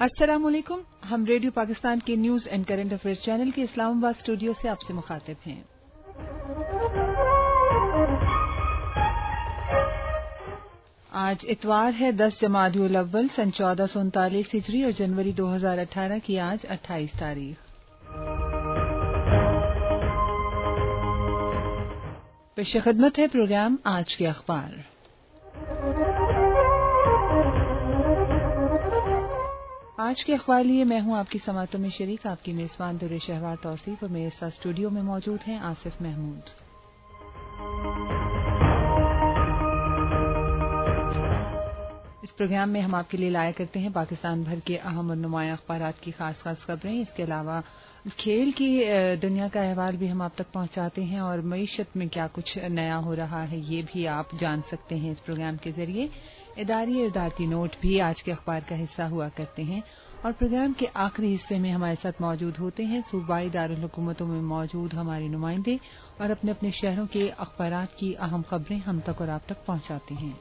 अस्सलाम वालेकुम। हम रेडियो पाकिस्तान के news and current affairs channel के इस्लामाबाद स्टूडियो से आपसे मुखातिब हैं। आज इतवार है 10 जमादुल अव्वल सन 1439 हिजरी और जनवरी 2018 की आज 28 तारीख। पेश खिदमत है प्रोग्राम आज के अखबार। आज के अखबार लिए मैं हूं आपकी समातों में शरीक, आपकी मेजबान दुर्र शहवार तौसीफ, और मेरे साथ स्टूडियो में मौजूद हैं आसिफ महमूद। इस प्रोग्राम में हम आपके लिए लाया करते हैं पाकिस्तान भर के अहम और नुमाया अखबारात की खास खबरें। इसके अलावा खेल की दुनिया का अहवाल भी हम आप तक पहुंचाते हैं और मईशत में क्या कुछ नया हो रहा है ये भी आप जान सकते हैं इस प्रोग्राम के जरिए। इदारी इरदाती नोट भी आज के अखबार का हिस्सा हुआ करते हैं और प्रोग्राम के आखिरी हिस्से में हमारे साथ मौजूद होते हैं सूबाई दारुल हुकूमतों में मौजूद हमारे नुमाइंदे और अपने अपने शहरों के अखबारात की अहम खबरें हम तक और आप तक पहुंचाते हैं।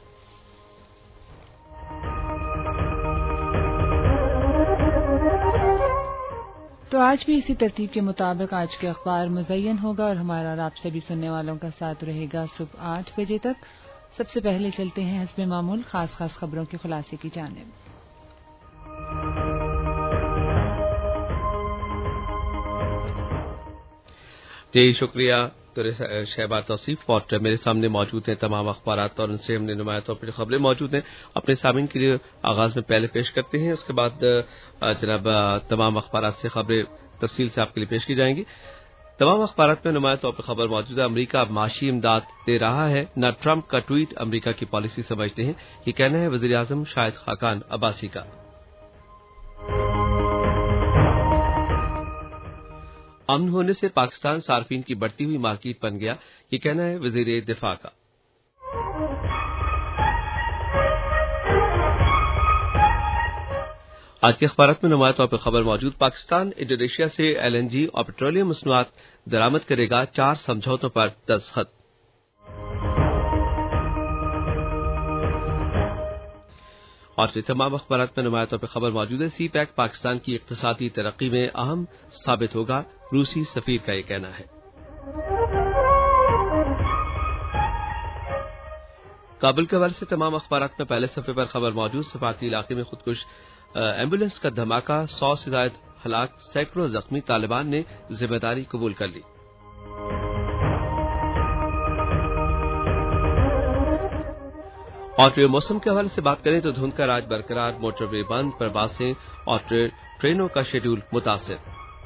तो आज भी इसी तरतीब के मुताबिक आज के अखबार मुज़य्यन होगा और हमारा और आप सभी सुनने वालों का साथ रहेगा सुबह 8 बजे तक। सबसे पहले चलते हैं हस्बे मामूल खास खबरों के खुलासे की जानिब। जी शुक्रिया शहबार तौसीफ। और मेरे सामने मौजूद हैं तमाम अखबारात और उनसे हमने नुमाया तौर पर खबरें मौजूद हैं अपने सामीन के लिए आगाज में पहले पेश करते हैं। उसके बाद जनाब तमाम अखबारात से खबरें तफसील से आपके लिए पेश की जाएंगी। तमाम अखबारात में नुमाया तौर पर खबर मौजूद है। अमरीका अब माशी इमदाद दे रहा है, न ट्रंप का ट्वीट अमरीका की पॉलिसी समझते हैं, ये कहना है वजीर आजम शाहिद खाकान अब्बासी का। अमन होने से पाकिस्तान सार्फिन की बढ़ती हुई मार्केट बन गया, ये कहना है वजीर दिफा का। आज के अखबारात में नुमाया तौर पर खबर मौजूद। पाकिस्तान इंडोनेशिया से LNG और पेट्रोलियम मसनूआत दरामद करेगा, 4 समझौतों पर दस्तखत। और तमाम अखबारात में नुमाया तौर पर खबर मौजूद है। CPEC पाकिस्तान की इक्तिसादी तरक्की में अहम साबित होगा, रूसी सफीर का यह कहना है। काबुल के हवाले से तमाम अखबारात में पहले सफे पर खबर मौजूद। सफारती इलाके में खुदकुश एम्बुलेंस का धमाका, 100 से ज्यादा हलाक, सैकड़ों जख्मी, तालिबान ने जिम्मेदारी कबूल कर ली। और मौसम के हवाले से बात करें तो धुंध का राज बरकरार, मोटरवे बंद, प्रवासें और ट्रेनों का शेड्यूल मुतासिर।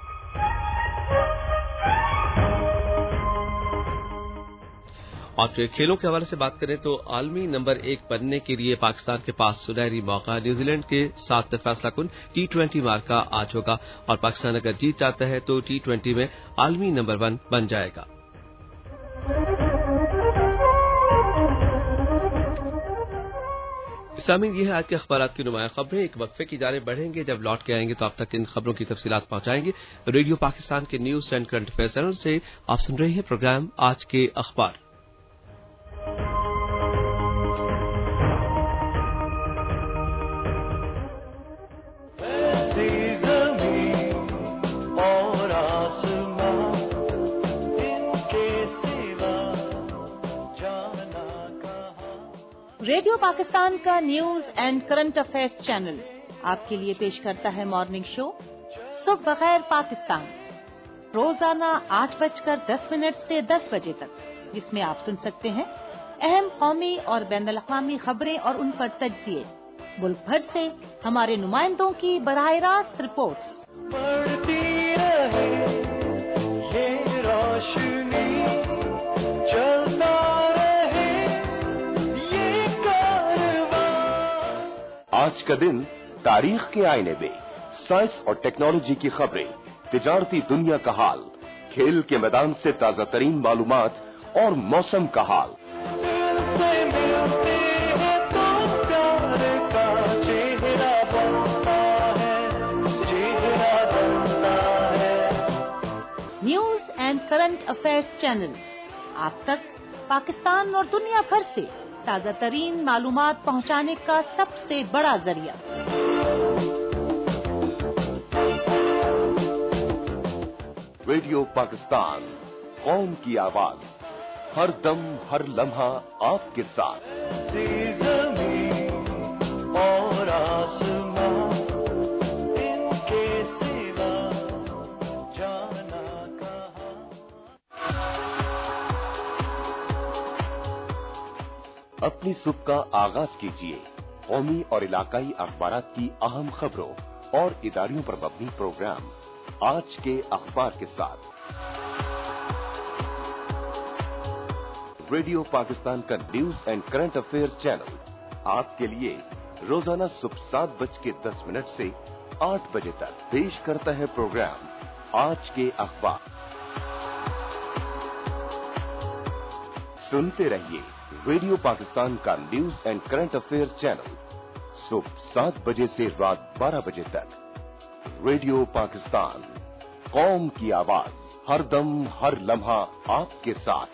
और खेलों के हवाले से बात करें तो आलमी नंबर 1 बनने के लिए पाकिस्तान के पास सुनहरी मौका, न्यूजीलैंड के साथ फैसला कुन T20 मार्का आज होगा और पाकिस्तान अगर जीत जाता है तो T20 में आलमी नंबर 1 बन जाएगा। सामीन ये है आज के अखबारात की नुमाया खबरें। एक वक्फे की जानिब बढ़ेंगे, जब लौट के आएंगे तो आप तक इन खबरों की तफसीलात पहुंचाएंगे। रेडियो पाकिस्तान के news and current affairs channel से आप सुन रहे हैं प्रोग्राम आज के अखबार। रेडियो पाकिस्तान का news and current affairs channel आपके लिए पेश करता है मॉर्निंग शो सुबह बखैर पाकिस्तान, रोजाना 8:10 से 10 बजे तक, जिसमें आप सुन सकते हैं अहम कौमी और बैनुल अक़वामी खबरें और उन पर तज्ज़िये, मुल्क भर से हमारे नुमाइंदों की बराह रास्त रिपोर्ट्स। बढ़ती रहे ये रोशनी, चलता रहे ये कारवां। आज का दिन तारीख के आईने में साइंस और टेक्नोलॉजी की खबरें, तिजारती दुनिया का हाल, खेल के मैदान से ताजा तरीन मालूमात और मौसम का हाल। News and current affairs channel आप तक पाकिस्तान और दुनिया भर से ताजा तरीन मालूमात पहुंचाने का सबसे बड़ा जरिया। रेडियो पाकिस्तान, कौम की आवाज, हर दम हर लम्हा आपके साथ। और आसमां इनके सिवा जाना कहां। अपनी सुबह का आगाज कीजिए कौमी और इलाकाई अखबारात की अहम खबरों और इदारियों पर मबनी प्रोग्राम आज के अखबार के साथ। रेडियो पाकिस्तान का news and current affairs channel आपके लिए रोजाना सुबह 7:10 से 8 बजे तक पेश करता है प्रोग्राम आज के अखबार। सुनते रहिए रेडियो पाकिस्तान का news and current affairs channel सुबह 7 बजे से रात 12 बजे तक। रेडियो पाकिस्तान, कौम की आवाज, हर दम हर लम्हा आपके साथ।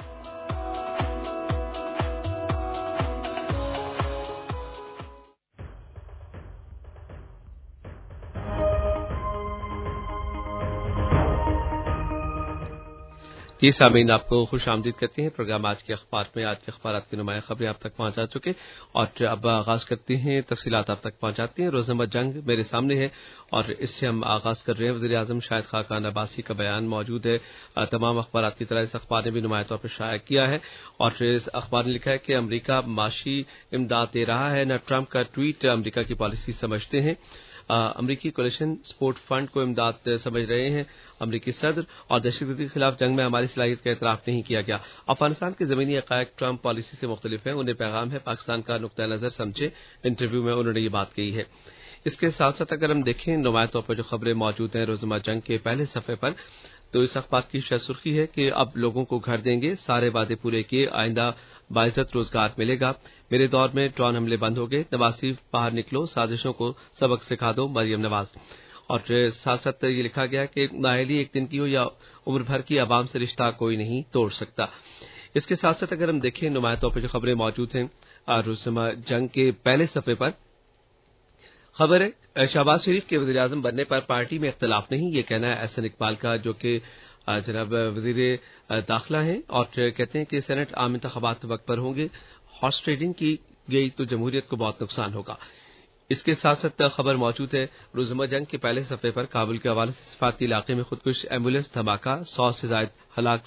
जी सामीन, आपको खुश आमदीद करते हैं। प्रोग्राम आज के अखबार में आज के अखबारात की नुमाया खबरें आप तक पहुंचा चुके और अब आगाज करते हैं, तफसीलात आप तक पहुंचाते हैं। रोजनामा जंग मेरे सामने है और इससे हम आगाज कर रहे हैं। वज़ीर आज़म शाहिद खाकान अब्बासी का बयान मौजूद है। तमाम अखबारात की तरह इस अखबार ने भी नुमाया तौर पर शाया किया है और इस अखबार ने लिखा है कि अमरीका माशी इमदाद दे रहा है, न ट्रंप का ट्वीट अमरीका की पॉलिसी समझते हैं। अमरीकी कोलिशन सपोर्ट फंड को इमदाद समझ रहे हैं अमरीकी सदर, और दहशतगर्दी के खिलाफ जंग में हमारी सलाहियत का एतराफ नहीं किया गया। अफगानिस्तान के जमीनी हक़ाइक़ ट्रंप पॉलिसी से मुख्तलिफ हैं, उन्हें पैगाम है पाकिस्तान का नुक्ता नजर समझे। इंटरव्यू में उन्होंने ये बात कही है। इसके साथ साथ अगर हम देखें नुमाया तौर पर जो खबरें मौजूद हैं रोजनामा जंग के पहले सफ़े पर, तो इस अखबार की सुर्खी है कि अब लोगों को घर देंगे, सारे वादे पूरे किए, आइंदा बाइज्जत रोजगार मिलेगा। मेरे दौर में ड्रोन हमले बंद हो गए, नवाज बाहर निकलो, साजिशों को सबक सिखा दो, मरियम नवाज। और साथ साथ ये लिखा गया कि नाअहली एक दिन की हो या उम्र भर की, आवाम से रिश्ता कोई नहीं तोड़ सकता। इसके साथ साथ अगर हम देखें नुमाया तौर पर जो खबरें मौजूद हैं रोजनामा जंग के पहले सफ़े पर, खबर है शहबाज शरीफ के वज़ीर आज़म बनने पर पार्टी में इख्तलाफ नहीं, ये कहना है एहसन इकबाल का, जो कि जनाब वज़ीर दाखिला हैं और कहते हैं कि सेनेट आम इंतखाबात वक्त पर होंगे, हॉर्स ट्रेडिंग की गई तो जमहूरियत को बहुत नुकसान होगा। इसके साथ साथ खबर मौजूद है रोजनामा जंग के पहले सफ़े पर, काबुल के हवाले से सिफाती इलाके में खुदकुश एम्बुलेंस धमाका, 100 से ज्यादा हलाक,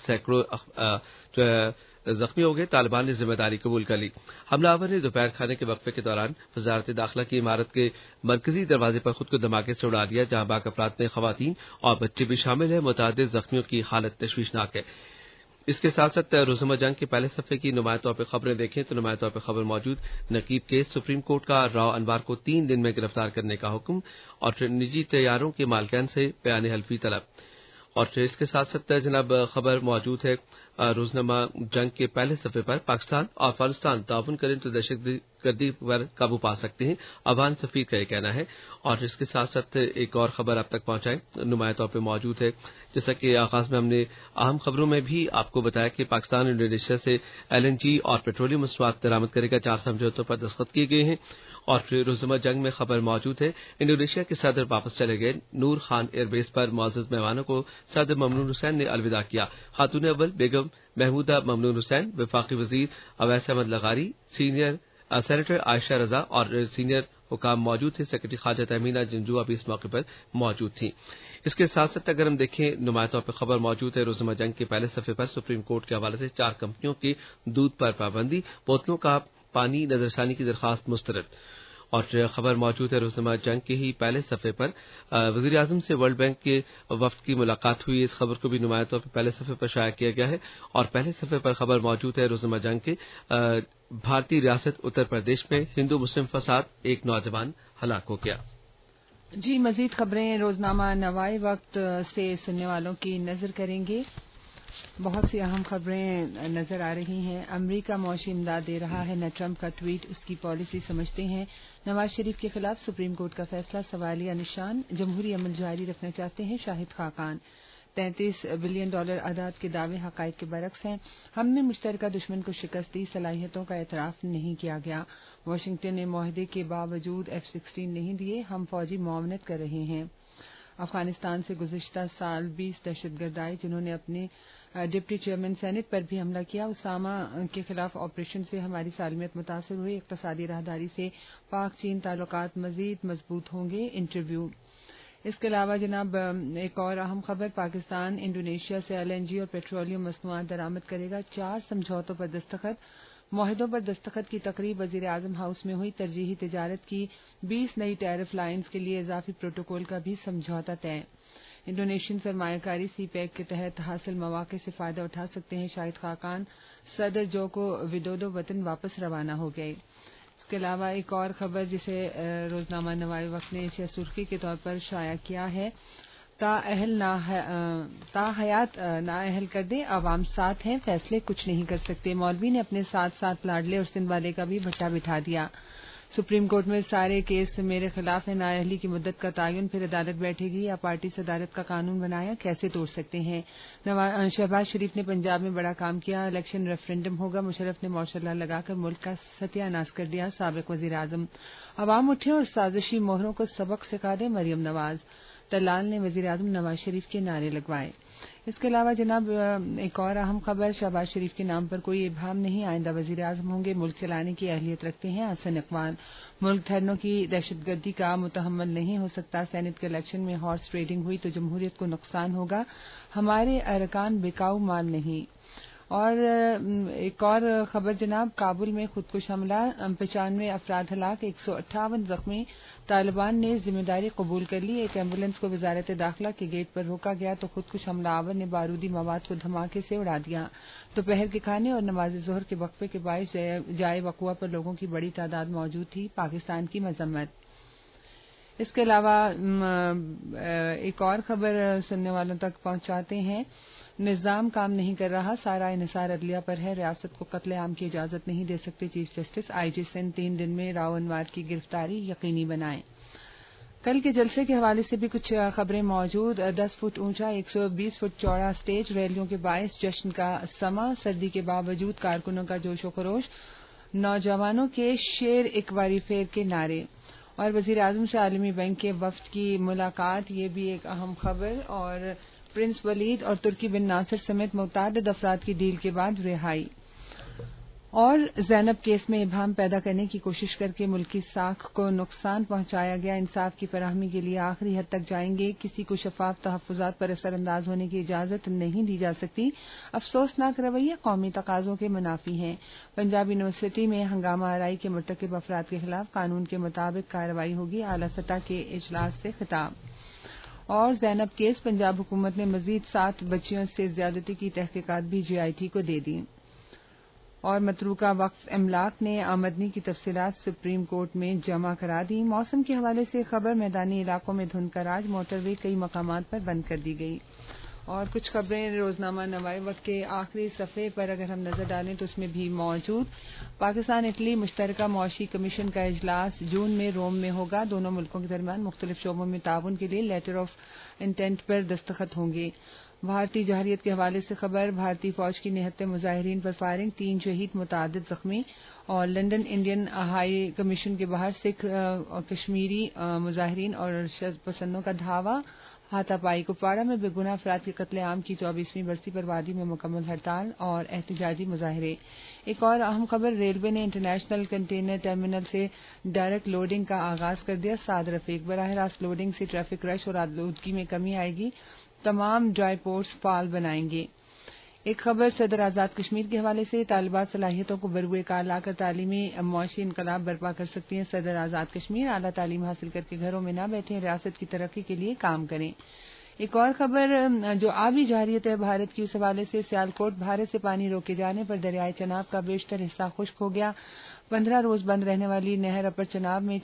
सैकड़ों जख्मी हो गए, तालिबान ने जिम्मेदारी कबूल कर ली। हमलावर ने दोपहर खाने के वक्फे के दौरान वजारत दाखिला की इमारत के मरकजी दरवाजे पर खुद को धमाके से उड़ा दिया, जहां बाकी अफराद में खवातीन और बच्चे भी शामिल है। मुतअद्दिद जख्मियों की हालत तशवीशनाक है। इसके साथ साथ रोजनामा जंग के पहले सफ़े की नुमाया तौर पर खबरें देखें तो नुमाया तौर पर खबर मौजूद, नकीब केस, सुप्रीम कोर्ट का राव अनवार को 3 दिन में गिरफ्तार करने का हुक्म और निजी तैयारों के मालिकान से बयान हल्फी तलब। और इसके साथ साथ जनाब खबर मौजूद है रोजनामा जंग के पहले सफ़े पर, पाकिस्तान और अफगानिस्तान ताउन करें तो दहशतगर्दी पर काबू पा सकते हैं, अफगान सफीर का यह कहना है। और इसके साथ साथ एक और खबर आप तक पहुंचाएं नुमाया तौर पर मौजूद है, जैसा कि आगाज में हमने अहम खबरों में भी आपको बताया कि पाकिस्तान इंडोनेशिया से LNG और पेट्रोलियम मसनूआत बरामद करेगा, 4 समझौतों पर दस्तखत किए गए हैं। और रोजनामा जंग में खबर मौजूद है, इंडोनेशिया के सदर वापस चले गए, नूर खान एयरबेस पर मौजूद मेहमानों को सदर ममनून हुसैन ने अलविदा किया। खातून अव्वल बेगम महमूदा ममनून हुसैन, वफाकी वजीर अवैस अहमद लगारी, सीनियर सेनेटर आयशा रजा और सीनियर हुकाम मौजूद थे। सेक्रेटरी ख्वाजा तहमीना जिंजुआ भी इस मौके पर मौजूद थी। इसके साथ साथ अगर हम देखें नुमाया तौर पर खबर मौजूद है रोजनामा जंग के पहले सफ़े पर, सुप्रीम कोर्ट के हवाले से 4 कंपनियों की दूध पर पाबंदी, बोतलों का पानी नजरसानी की दरखास्त मुस्तरद। और खबर मौजूद है रोजनामा जंग के ही पहले सफ़े पर, वज़ीर आज़म से वर्ल्ड बैंक के वफ्द की मुलाकात हुई। इस खबर को भी नुमाया तौर पर पहले सफ़े पर शाया किया गया है। और पहले सफ़े पर खबर मौजूद है रोजनामा जंग के, भारतीय रियासत उत्तर प्रदेश में हिंदू मुस्लिम फसाद, एक नौजवान हलाक हो गया। जी, मजीद खबरें रोजनामा नवाए वक्त से सुनने वालों की नजर करेंगे। बहुत सी अहम खबरें नजर आ रही हैं। अमरीका मौशी इमदाद दे रहा है, न ट्रंप का ट्वीट उसकी पॉलिसी समझते हैं। नवाज शरीफ के खिलाफ सुप्रीम कोर्ट का फैसला सवालिया निशान, जमहूरी अमल जारी रखना चाहते हैं शाहिद खाकान। $33 बिलियन आदाद के दावे हकायक के बरक्स हैं। हमने मुश्तरका दुश्मन को शिकस्त दी, सलाहियतों का एतराफ नहीं किया गया। वाशिंगटन ने मुआहदे के बावजूद F-16 नहीं दिए, हम फौजी मुआवनत कर रहे हैं। افغانستان سے گزشتہ سال 20 دہشت گرد آئے جنہوں نے اپنے ڈپٹی چیئرمین سینٹ پر بھی حملہ کیا. اسامہ کے خلاف آپریشن سے ہماری سالمیت متاثر ہوئی. اقتصادی راہداری سے پاک چین تعلقات مزید مضبوط ہوں گے. انٹرویو. اس کے علاوہ جناب ایک اور اہم خبر، پاکستان انڈونیشیا سے LNG اور پیٹرولیم مصنوعات درآمد کرے گا. 4 سمجھوتوں پر دستخط. معاہدوں پر دستخط کی تقریب وزیر اعظم ہاؤس میں ہوئی. ترجیحی تجارت کی 20 نئی ٹیرف لائنز کے لیے اضافی پروٹوکول کا بھی سمجھوتہ طے. انڈونیشین سرمایہ کاری سی پیک کے تحت حاصل مواقع سے فائدہ اٹھا سکتے ہیں. شاہد خاقان صدر جوکو ودودو وطن واپس روانہ ہو گئے. اس کے علاوہ ایک اور خبر جسے روزنامہ نوائے وقت نے اسے سرخی کے طور پر شائع کیا ہے، تا حیات نااہل کر دیں، عوام ساتھ ہیں، فیصلے کچھ نہیں کر سکتے. مولوی نے اپنے ساتھ لاڈلے اور سندھ والے کا بھی بھٹا بٹھا دیا. سپریم کورٹ میں سارے کیس میرے خلاف ہے. نااہلی کی مدت کا تعین، پھر عدالت بیٹھے گی یا پارٹی صدارت کا قانون بنایا، کیسے توڑ سکتے ہیں. شہباز شریف نے پنجاب میں بڑا کام کیا، الیکشن ریفرنڈم ہوگا. مشرف نے مارشل لا لگا کر ملک کا ستیہ ناش کر دیا. سابق وزیر اعظم. عوام اٹھیں اور سازشی مہروں کو سبق سکھا دیں. مریم نواز. طلال نے وزیر اعظم نواز شریف کے نعرے لگوائے. اس کے علاوہ جناب ایک اور اہم خبر، شہباز شریف کے نام پر کوئی ابہام نہیں، آئندہ وزیر اعظم ہوں گے، ملک چلانے کی اہلیت رکھتے ہیں. حسن اقبال. ملک دھرنوں کی دہشت گردی کا متحمل نہیں ہو سکتا. سینٹ کے الیکشن میں ہارس ٹریڈنگ ہوئی تو جمہوریت کو نقصان ہوگا. ہمارے ارکان بکاؤ مال نہیں. اور ایک اور خبر جناب، کابل میں خودکش حملہ، 95 افراد ہلاک، 158 زخمی. طالبان نے ذمہ داری قبول کر لی. ایک ایمبولینس کو وزارت داخلہ کے گیٹ پر روکا گیا تو خودکش حملہ آور نے بارودی مواد کو دھماکے سے اڑا دیا. دوپہر کے کھانے اور نماز ظہر کے وقفے کے باعث جائے وقوع پر لوگوں کی بڑی تعداد موجود تھی. پاکستان کی مذمت. اس کے علاوہ ایک اور خبر سننے والوں تک پہنچاتے ہیں. نظام کام نہیں کر رہا، سارا انحصار عدلیہ پر ہے. ریاست کو قتل عام کی اجازت نہیں دے سکتے چیف جسٹس. IG سندھ 3 دن میں راؤ انوار کی گرفتاری یقینی بنائیں. کل کے جلسے کے حوالے سے بھی کچھ خبریں موجود. 10 فٹ اونچا 120 فٹ چوڑا اسٹیج، ریلیوں کے باعث جشن کا سما. سردی کے باوجود کارکنوں کا جوش و خروش. نوجوانوں کے شیر ایک باری پھر کے نعرے. اور وزیر اعظم سے عالمی بینک کے وفد کی ملاقات، یہ بھی ایک اہم خبر. اور پرنس ولید اور ترکی بن ناصر سمیت متعدد افراد کی ڈیل کے بعد رہائی. اور زینب کیس میں ابہام پیدا کرنے کی کوشش کر کے ملکی ساکھ کو نقصان پہنچایا گیا. انصاف کی فراہمی کے لیے آخری حد تک جائیں گے. کسی کو شفاف تحفظات پر اثر انداز ہونے کی اجازت نہیں دی جا سکتی. افسوسناک رویہ قومی تقاضوں کے منافی ہیں. پنجاب یونیورسٹی میں ہنگامہ آرائی کے مرتکب افراد کے خلاف قانون کے مطابق کارروائی ہوگی. اعلی سطح کے اجلاس سے خطاب. اور زینب کیس، پنجاب حکومت نے مزید 7 بچیوں سے زیادتی کی تحقیقات بھی GIT کو دے دی. اور متروکہ وقف املاک نے آمدنی کی تفصیلات سپریم کورٹ میں جمع کرا دی. موسم کے حوالے سے خبر، میدانی علاقوں میں دھند کا راج، موٹر وے کئی مقامات پر بند کر دی گئی. اور کچھ خبریں روزنامہ نوائے وقت کے آخری صفحے پر اگر ہم نظر ڈالیں تو اس میں بھی موجود. پاکستان اٹلی مشترکہ معاشی کمیشن کا اجلاس جون میں روم میں ہوگا. دونوں ملکوں کے درمیان مختلف شعبوں میں تعاون کے لیے لیٹر آف انٹینٹ پر دستخط ہوں گے. بھارتی جارحیت کے حوالے سے خبر، بھارتی فوج کی نہتے مظاہرین پر فائرنگ، 3 شہید متعدد زخمی. اور لندن انڈین ہائی کمیشن کے باہر سکھ اور کشمیری مظاہرین اور شدت پسندوں کا دھاوا. ہاتھا پائی کپواڑہ میں بے گناہ افراد کے قتل عام کی 24ویں برسی پر وادی میں مکمل ہڑتال اور احتجاجی مظاہرے. ایک اور اہم خبر، ریلوے نے انٹرنیشنل کنٹینر ٹرمینل سے ڈائریکٹ لوڈنگ کا آغاز کر دیا. سعد رفیق. براہ راست لوڈنگ سے ٹریفک رش اور آلودگی میں کمی آئے گی. تمام ڈرائی پورٹس فعال بنائیں گے. ایک خبر صدر آزاد کشمیر کے حوالے سے، طالبات صلاحیتوں کو بروئے کار لا کر تعلیمی معاشی انقلاب برپا کر سکتی ہیں. صدر آزاد کشمیر اعلیٰ تعلیم حاصل کر کے گھروں میں نہ بیٹھیں، ریاست کی ترقی کے لیے کام کریں. ایک اور خبر جو آبی جارحیت ہے بھارت کی، اس حوالے سے سیالکوٹ بھارت سے پانی روکے جانے پر دریائے چناب کا بیشتر حصہ خشک ہو گیا. 15 روز بند رہنے والی نہر اپر چناب میں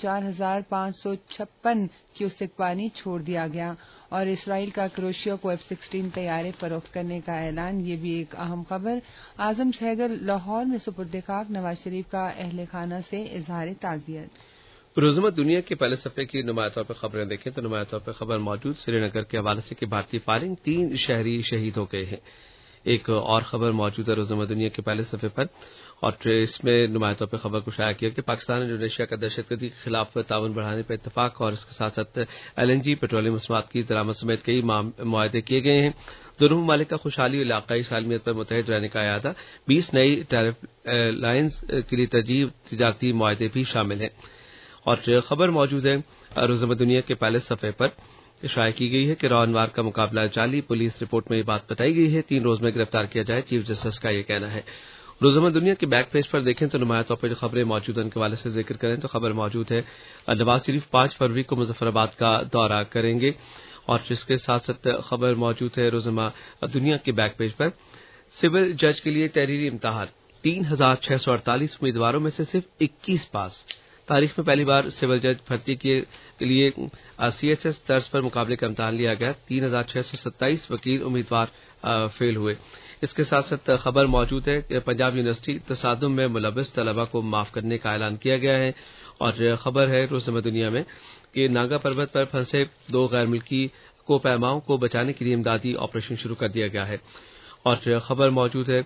4556 کیوسک پانی چھوڑ دیا گیا. اور اسرائیل کا کروشیا کو F-16 طیارے فروخت کرنے کا اعلان، یہ بھی ایک اہم خبر. اعظم سہگل لاہور میں سپرد خاک، نواز شریف کا اہل خانہ سے اظہار تعزیت. روزنامہ دنیا کے پہلے صفحے کی نمایاں طور پر خبریں دیکھیں تو نمایاں طور پر خبر موجود سری نگر کے حوالے سے کہ بھارتی فائرنگ 3 شہری شہید ہو گئے ہیں. ایک اور خبر موجود ہے روزنامہ دنیا کے پہلے صفحے پر، اور اس میں نمایاں طور پر خبر کو شائع کیا کہ پاکستان انڈونیشیا کا دہشت گردی کے خلاف تعاون بڑھانے پر اتفاق اور اس کے ساتھ ساتھ LNG پیٹرولیم مصنوعات کی درآمد سمیت کئی معاہدے کیے گئے ہیں. دونوں ممالک کا خوشحالی اور علاقائی سالمیت پر متحد رہنے کا اعادہ. 20 نئی ٹیرف لائنز کے لیے ترجیح تجارتی معاہدے بھی شامل ہیں. اور خبر موجود ہے روزنامہ دنیا کے پہلے صفحے پر شائع کی گئی ہے کہ راو انوار کا مقابلہ جعلی. پولیس رپورٹ میں یہ بات بتائی گئی ہے. 3 روز میں گرفتار کیا جائے، چیف جسٹس کا یہ کہنا ہے. روزنامہ دنیا کے بیک پیج پر دیکھیں تو نمایاں طور پر جو خبریں موجود ہیں ان کے حوالے سے ذکر کریں تو خبر موجود ہے نواز شریف 5 فروری کو مظفر آباد کا دورہ کریں گے. اور اس کے ساتھ ساتھ خبر موجود ہے روزنامہ دنیا کے بیک پیج پر سول جج کے لیے تحریری امتحان 3648 امیدواروں میں سے صرف 21 پاس. تاریخ میں پہلی بار سول جج بھرتی کے لیے CHS طرز پر مقابلے کا امتحان لیا گیا. 3627 وکیل امیدوار فیل ہوئے. اس کے ساتھ ساتھ خبر موجود ہے کہ پنجاب یونیورسٹی تصادم میں ملوث طلباء کو معاف کرنے کا اعلان کیا گیا ہے. اور خبر ہے روزنامہ دنیا میں کہ ناگا پروت پر پھنسے 2 غیر ملکی کو پیماؤں کو بچانے کے لیے امدادی آپریشن شروع کر دیا گیا ہے. اور خبر موجود ہے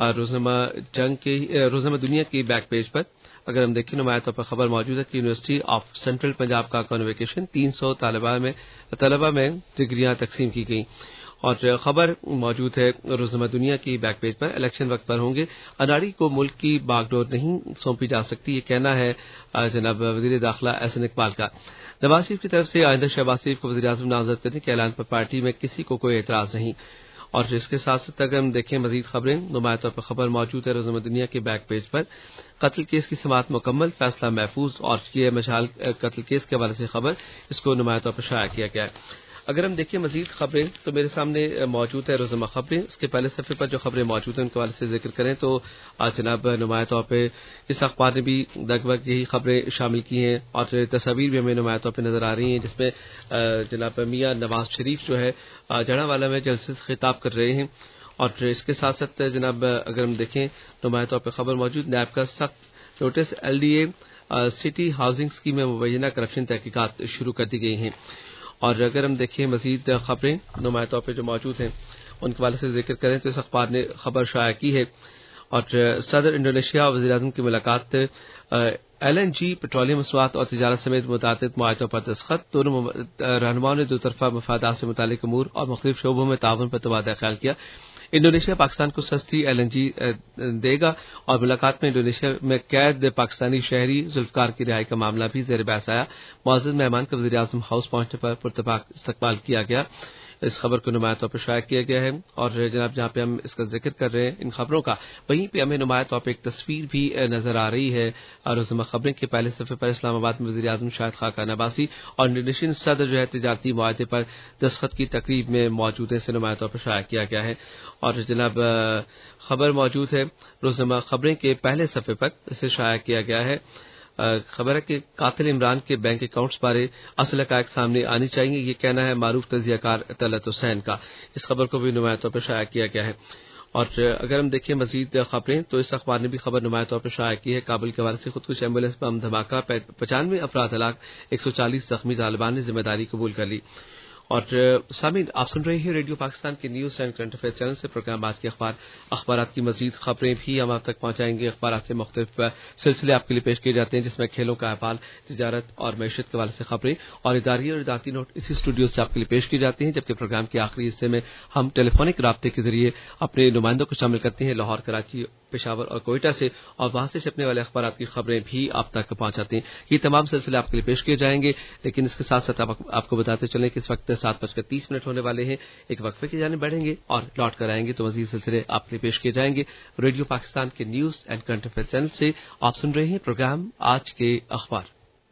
روزنامہ دنیا کی بیک پیج پر. اگر ہم دیکھیں نمایاں طور پر خبر موجود ہے کہ یونیورسٹی آف سینٹرل پنجاب کا کنووکیشن 300 طلباء میں ڈگریاں تقسیم کی گئیں. اور خبر موجود ہے روزنامہ دنیا کی بیک پیج پر الیکشن وقت پر ہوں گے. اناڑی کو ملک کی باغ ڈور نہیں سونپی جا سکتی، یہ کہنا ہے جناب وزیر داخلہ احسن اقبال کا. نواز شریف کی طرف سے آئندہ شہباز شریف کو وزیر اعظم نامزد کرنے کے اعلان پر پارٹی میں کسی کو کوئی اعتراض نہیں. اور اس کے ساتھ ساتھ اگر ہم دیکھیں مزید خبریں نمایاں طور پر خبر موجود ہے روزنامہ دنیا کے بیک پیج پر قتل کیس کی سماعت مکمل، فیصلہ محفوظ. اور یہ مشال قتل کیس کے حوالے سے خبر اس کو نمایاں طور پر شائع کیا گیا ہے. اگر ہم دیکھیں مزید خبریں تو میرے سامنے موجود ہے روزنامہ خبریں. اس کے پہلے صفحے پر جو خبریں موجود ہیں ان کے حوالے سے ذکر کریں تو جناب نمایاں طور پہ اس اخبار نے بھی لگ بھگ یہی خبریں شامل کی ہیں. اور تصاویر بھی ہمیں نمایاں طور پہ نظر آ رہی ہیں جس میں جناب میاں نواز شریف جو ہے جڑاوالا میں جلسے سے خطاب کر رہے ہیں. اور اس کے ساتھ ساتھ جناب اگر ہم دیکھیں نمایاں طور پہ خبر موجود نیب کا سخت notice LDA city housing scheme میں مبینہ کرپشن تحقیقات شروع کر دی گئی ہیں. اور اگر ہم دیکھیں مزید خبریں نمایاں طور پہ جو موجود ہیں ان کے حوالے سے ذکر کریں تو اس اخبار نے خبر شائع کی ہے. اور صدر انڈونیشیا اور وزیر اعظم کی ملاقات LNG پیٹرولیم مصنوعات اور تجارت سمیت متعدد معاہدوں پر دستخط. دونوں رہنماؤں نے 2 طرفہ مفادات سے متعلق امور اور مختلف شعبوں میں تعاون پر تبادلہ خیال کیا. انڈونیشیا پاکستان کو سستی LNG دے گا. اور ملاقات میں انڈونیشیا میں قید پاکستانی شہری ذوالفقار کی رہائی کا معاملہ بھی زیر بحث آیا. معزز مہمان کا وزیر اعظم ہاؤس پہنچنے پر پرتپاک استقبال کیا گیا. اس خبر کو نمایاں طور پر شائع کیا گیا ہے. اور جناب جہاں پہ ہم اس کا ذکر کر رہے ہیں ان خبروں کا وہیں پہ ہمیں نمایاں طور پہ ایک تصویر بھی نظر آ رہی ہے. اور روزنامہ خبریں کے پہلے صفحے پر اسلام آباد میں وزیر اعظم شاہد خاقان عباسی اور انڈونیشین صدر جو ہے تجارتی معاہدے پر دستخط کی تقریب میں موجود ہے. اسے نمایاں طور پر شائع کیا گیا ہے. اور جناب خبر موجود ہے روزنامہ خبریں کے پہلے صفحے پر اسے شائع کیا گیا ہے. خبر ہے کہ قاتل عمران کے بینک اکاؤنٹس بارے اصل حقائق سامنے آنی چاہیے، یہ کہنا ہے معروف تجزیہ کار طلعت حسین کا. اس خبر کو بھی نمایاں طور پر شائع کیا گیا ہے. اور اگر ہم دیکھیں مزید خبریں تو اس اخبار نے بھی خبر نمایاں طور پر شائع کی ہے. کابل کے حوالے سے خودکش ایمبولینس بم دھماکہ 95 افراد ہلاک، 140 زخمی، طالبان نے ذمہ داری قبول کر لی. اور سامعین آپ سن رہے ہیں ریڈیو پاکستان کے news and current affair channel سے پروگرام آج کے اخبارات کی مزید خبریں بھی ہم آپ تک پہنچائیں گے. اخبارات کے مختلف سلسلے آپ کے لیے پیش کیے جاتے ہیں جس میں کھیلوں کا احوال، تجارت اور معیشت کے حوالے سے خبریں اور اداری اور ادارتی نوٹ اسی اسٹوڈیو سے آپ کے لیے پیش کی جاتی ہیں. جبکہ پروگرام کے آخری حصے میں ہم ٹیلی فونک رابطے کے ذریعے اپنے نمائندوں کو شامل کرتے ہیں لاہور، کراچی، پشاور اور کوئٹہ سے، اور وہاں سے چھپنے والے اخبارات کی خبریں بھی آپ تک پہنچاتے ہیں. یہ تمام سلسلے آپ کے لیے پیش کیے جائیں گے. لیکن اس کے ساتھ ساتھ آپ کو بتاتے چلیں کہ اس وقت 7:30 ہونے والے ہیں. ایک وقفے کی جانب بڑھیں گے اور لوٹ کر آئیں گے تو مزید سلسلے آپ کے لیے پیش کیے جائیں گے. ریڈیو پاکستان کے news and current affair channel سے آپ سن رہے ہیں پروگرام آج کے اخبار.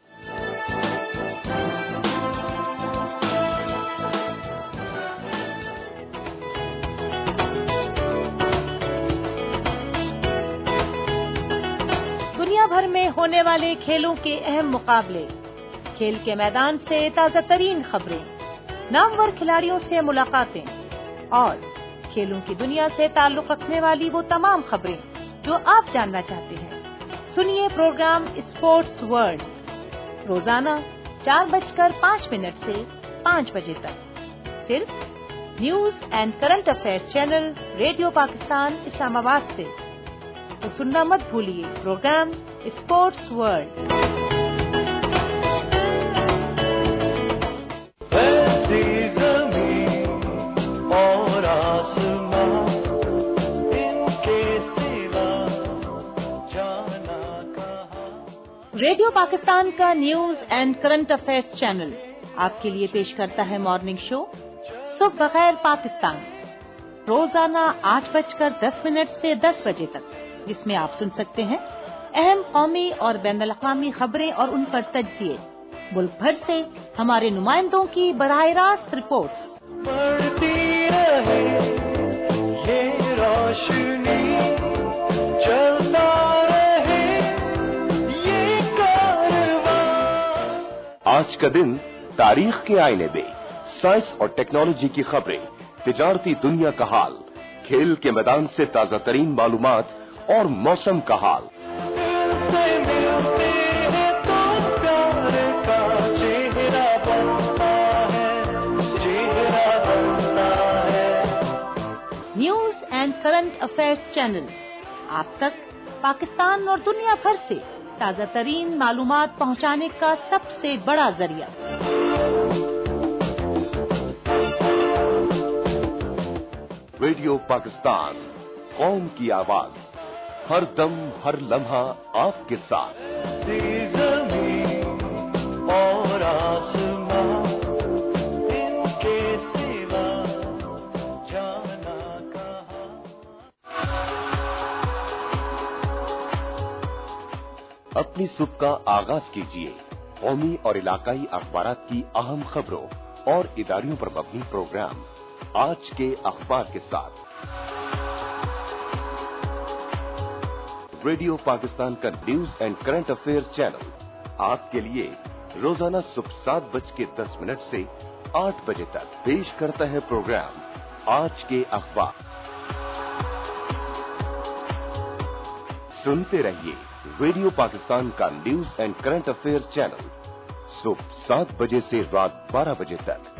دنیا بھر میں ہونے والے کھیلوں کے اہم مقابلے، کھیل کے میدان سے تازہ ترین خبریں، نامور کھلاڑیوں سے ملاقاتیں اور کھیلوں کی دنیا سے تعلق رکھنے والی وہ تمام خبریں جو آپ جاننا چاہتے ہیں. سنیے پروگرام اسپورٹس ورلڈ روزانہ 4:05 سے 5 بجے تک صرف news and current affairs channel radio Pakistan Islamabad سے. तो सुनना मत भूलिए program sports world. Radio Pakistan का news and current affairs channel आपके लिए पेश करता है मॉर्निंग शो सुबह बखैर पाकिस्तान, रोजाना 8:10 से 10 बजे तक, जिसमें आप सुन सकते हैं अहम कौमी और बैनुल-अक़वामी खबरें और उन पर तजज़िये, मुल्क भर से हमारे नुमाइंदों की बराह रास्त रिपोर्ट्स। बढ़ती रहे ये रोशनी, चलता रहे ये कारवां। आज का दिन तारीख के आईने में साइंस और टेक्नोलॉजी की खबरें, तिजारती दुनिया का हाल, खेल के मैदान से ताजा तरीन मालूमात और मौसम का हाल। News and current affairs channel आप तक पाकिस्तान और दुनिया भर से ताजा तरीन मालूमात पहुंचाने का सबसे बड़ा जरिया। रेडियो पाकिस्तान, कौम की आवाज, हर दम हर लम्हा आपके साथ। ज़मीन और आसमां, इनके सिवा जाना कहां। अपनी सुबह का आगाज कीजिए कौमी और इलाकाई अखबारात की अहम खबरों और इदारियों पर मबनी प्रोग्राम आज के अखबार के साथ। रेडियो पाकिस्तान का news and current affairs channel आपके लिए रोजाना सुबह 7:10 से 8 बजे तक पेश करता है प्रोग्राम आज के अखबार। सुनते रहिए रेडियो पाकिस्तान का news and current affairs channel सुबह 7 बजे से रात 12 बजे तक।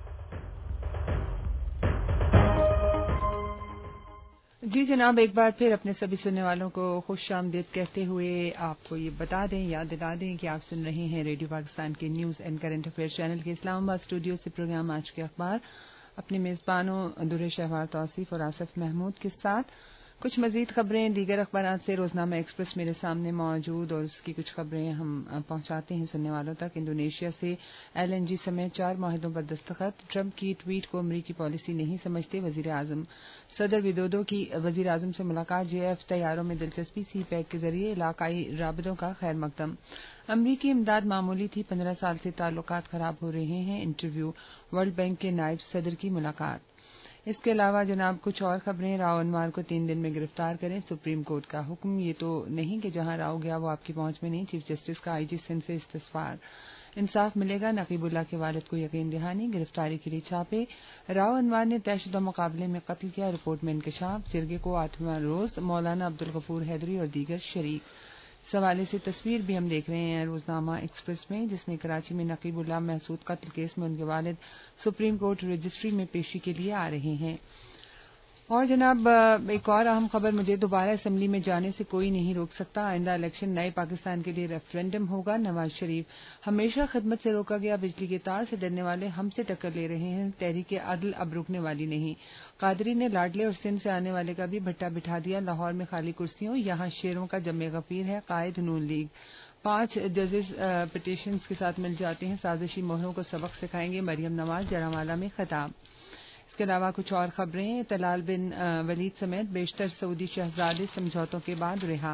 जी जनाब, एक बार फिर अपने सभी सुनने वालों को खुश आमदीद कहते हुए आपको ये बता दें, याद दिला दें कि आप सुन रहे हैं रेडियो पाकिस्तान के news and current affair channel के इस्लामाबाद स्टूडियो से प्रोग्राम आज के अखबार, अपने मेजबानों दुर्र शहवार तौसीफ और आसिफ महमूद के साथ। कुछ मजीद खबरें दीगर अखबारात से रोजनामा एक्सप्रेस मेरे सामने मौजूद, और उसकी कुछ खबरें हम पहुंचाते हैं सुनने वालों तक। इंडोनेशिया से LNG समेत 4 माहिदों पर दस्तखत, ट्रंप की ट्वीट को अमरीकी पॉलिसी नहीं समझते वजीर आजम। सदर विदोदो की वजीर आजम से मुलाकात, JF तैयारों में दिलचस्पी, CPEC के जरिए इलाकाई राबतों का खैर मकदम। अमरीकी इमदाद मामूली थी, 15 साल से ताल्लुकात खराब हो रहे हैं, इंटरव्यू। वर्ल्ड बैंक के नायब सदर की मुलाकात। इसके अलावा जनाब कुछ और खबरें, राव अनवर को 3 दिन में गिरफ्तार करें, सुप्रीम कोर्ट का हुक्म। ये तो नहीं कि जहां राव गया वो आपकी पहुंच में नहीं, चीफ जस्टिस का IG सिंध से इस्तीफार। इंसाफ मिलेगा, नकीबुल्लाह के वालिद को यकीन दहानी, गिरफ्तारी के लिए छापे। राव अनवर ने तयशुदा मुकाबले में कत्ल किया, रिपोर्ट में इंकशाफ। जिरगे को 8वां रोज, मौलाना अब्दुल गफूर हैदरी और दीगर शरीक। इस हवाले से तस्वीर भी हम देख रहे हैं रोजनामा एक्सप्रेस में, जिसमें कराची में नकीबुल्लाह महसूद कत्ल केस में उनके वालिद सुप्रीम कोर्ट रजिस्ट्री में पेशी के लिए आ रहे हैं। और जनाब एक और अहम खबर, मुझे दोबारा असेंबली में जाने से कोई नहीं रोक सकता, आइंदा इलेक्शन नए पाकिस्तान के लिए रेफरेंडम होगा। नवाज शरीफ, हमेशा खिदमत से रोका गया, बिजली के तार से डरने वाले हमसे टक्कर ले रहे हैं, तहरीक अदल अब रुकने वाली नहीं। कादरी ने लाडले और सिंध से आने वाले का भी भट्टा बिठा दिया, लाहौर में खाली कुर्सियों, यहां शेरों का जमे गफीर है, कायद नून लीग। 5 जजेस पिटीशंस के साथ मिल जाते हैं, साजिशी मोहरों को सबक सिखाएंगे, मरियम नवाज, जरावाला में खिताब। इसके अलावा कुछ और खबरें, तलाल बिन वलीद समेत बेशतर सऊदी शहजादे समझौतों के बाद रिहा।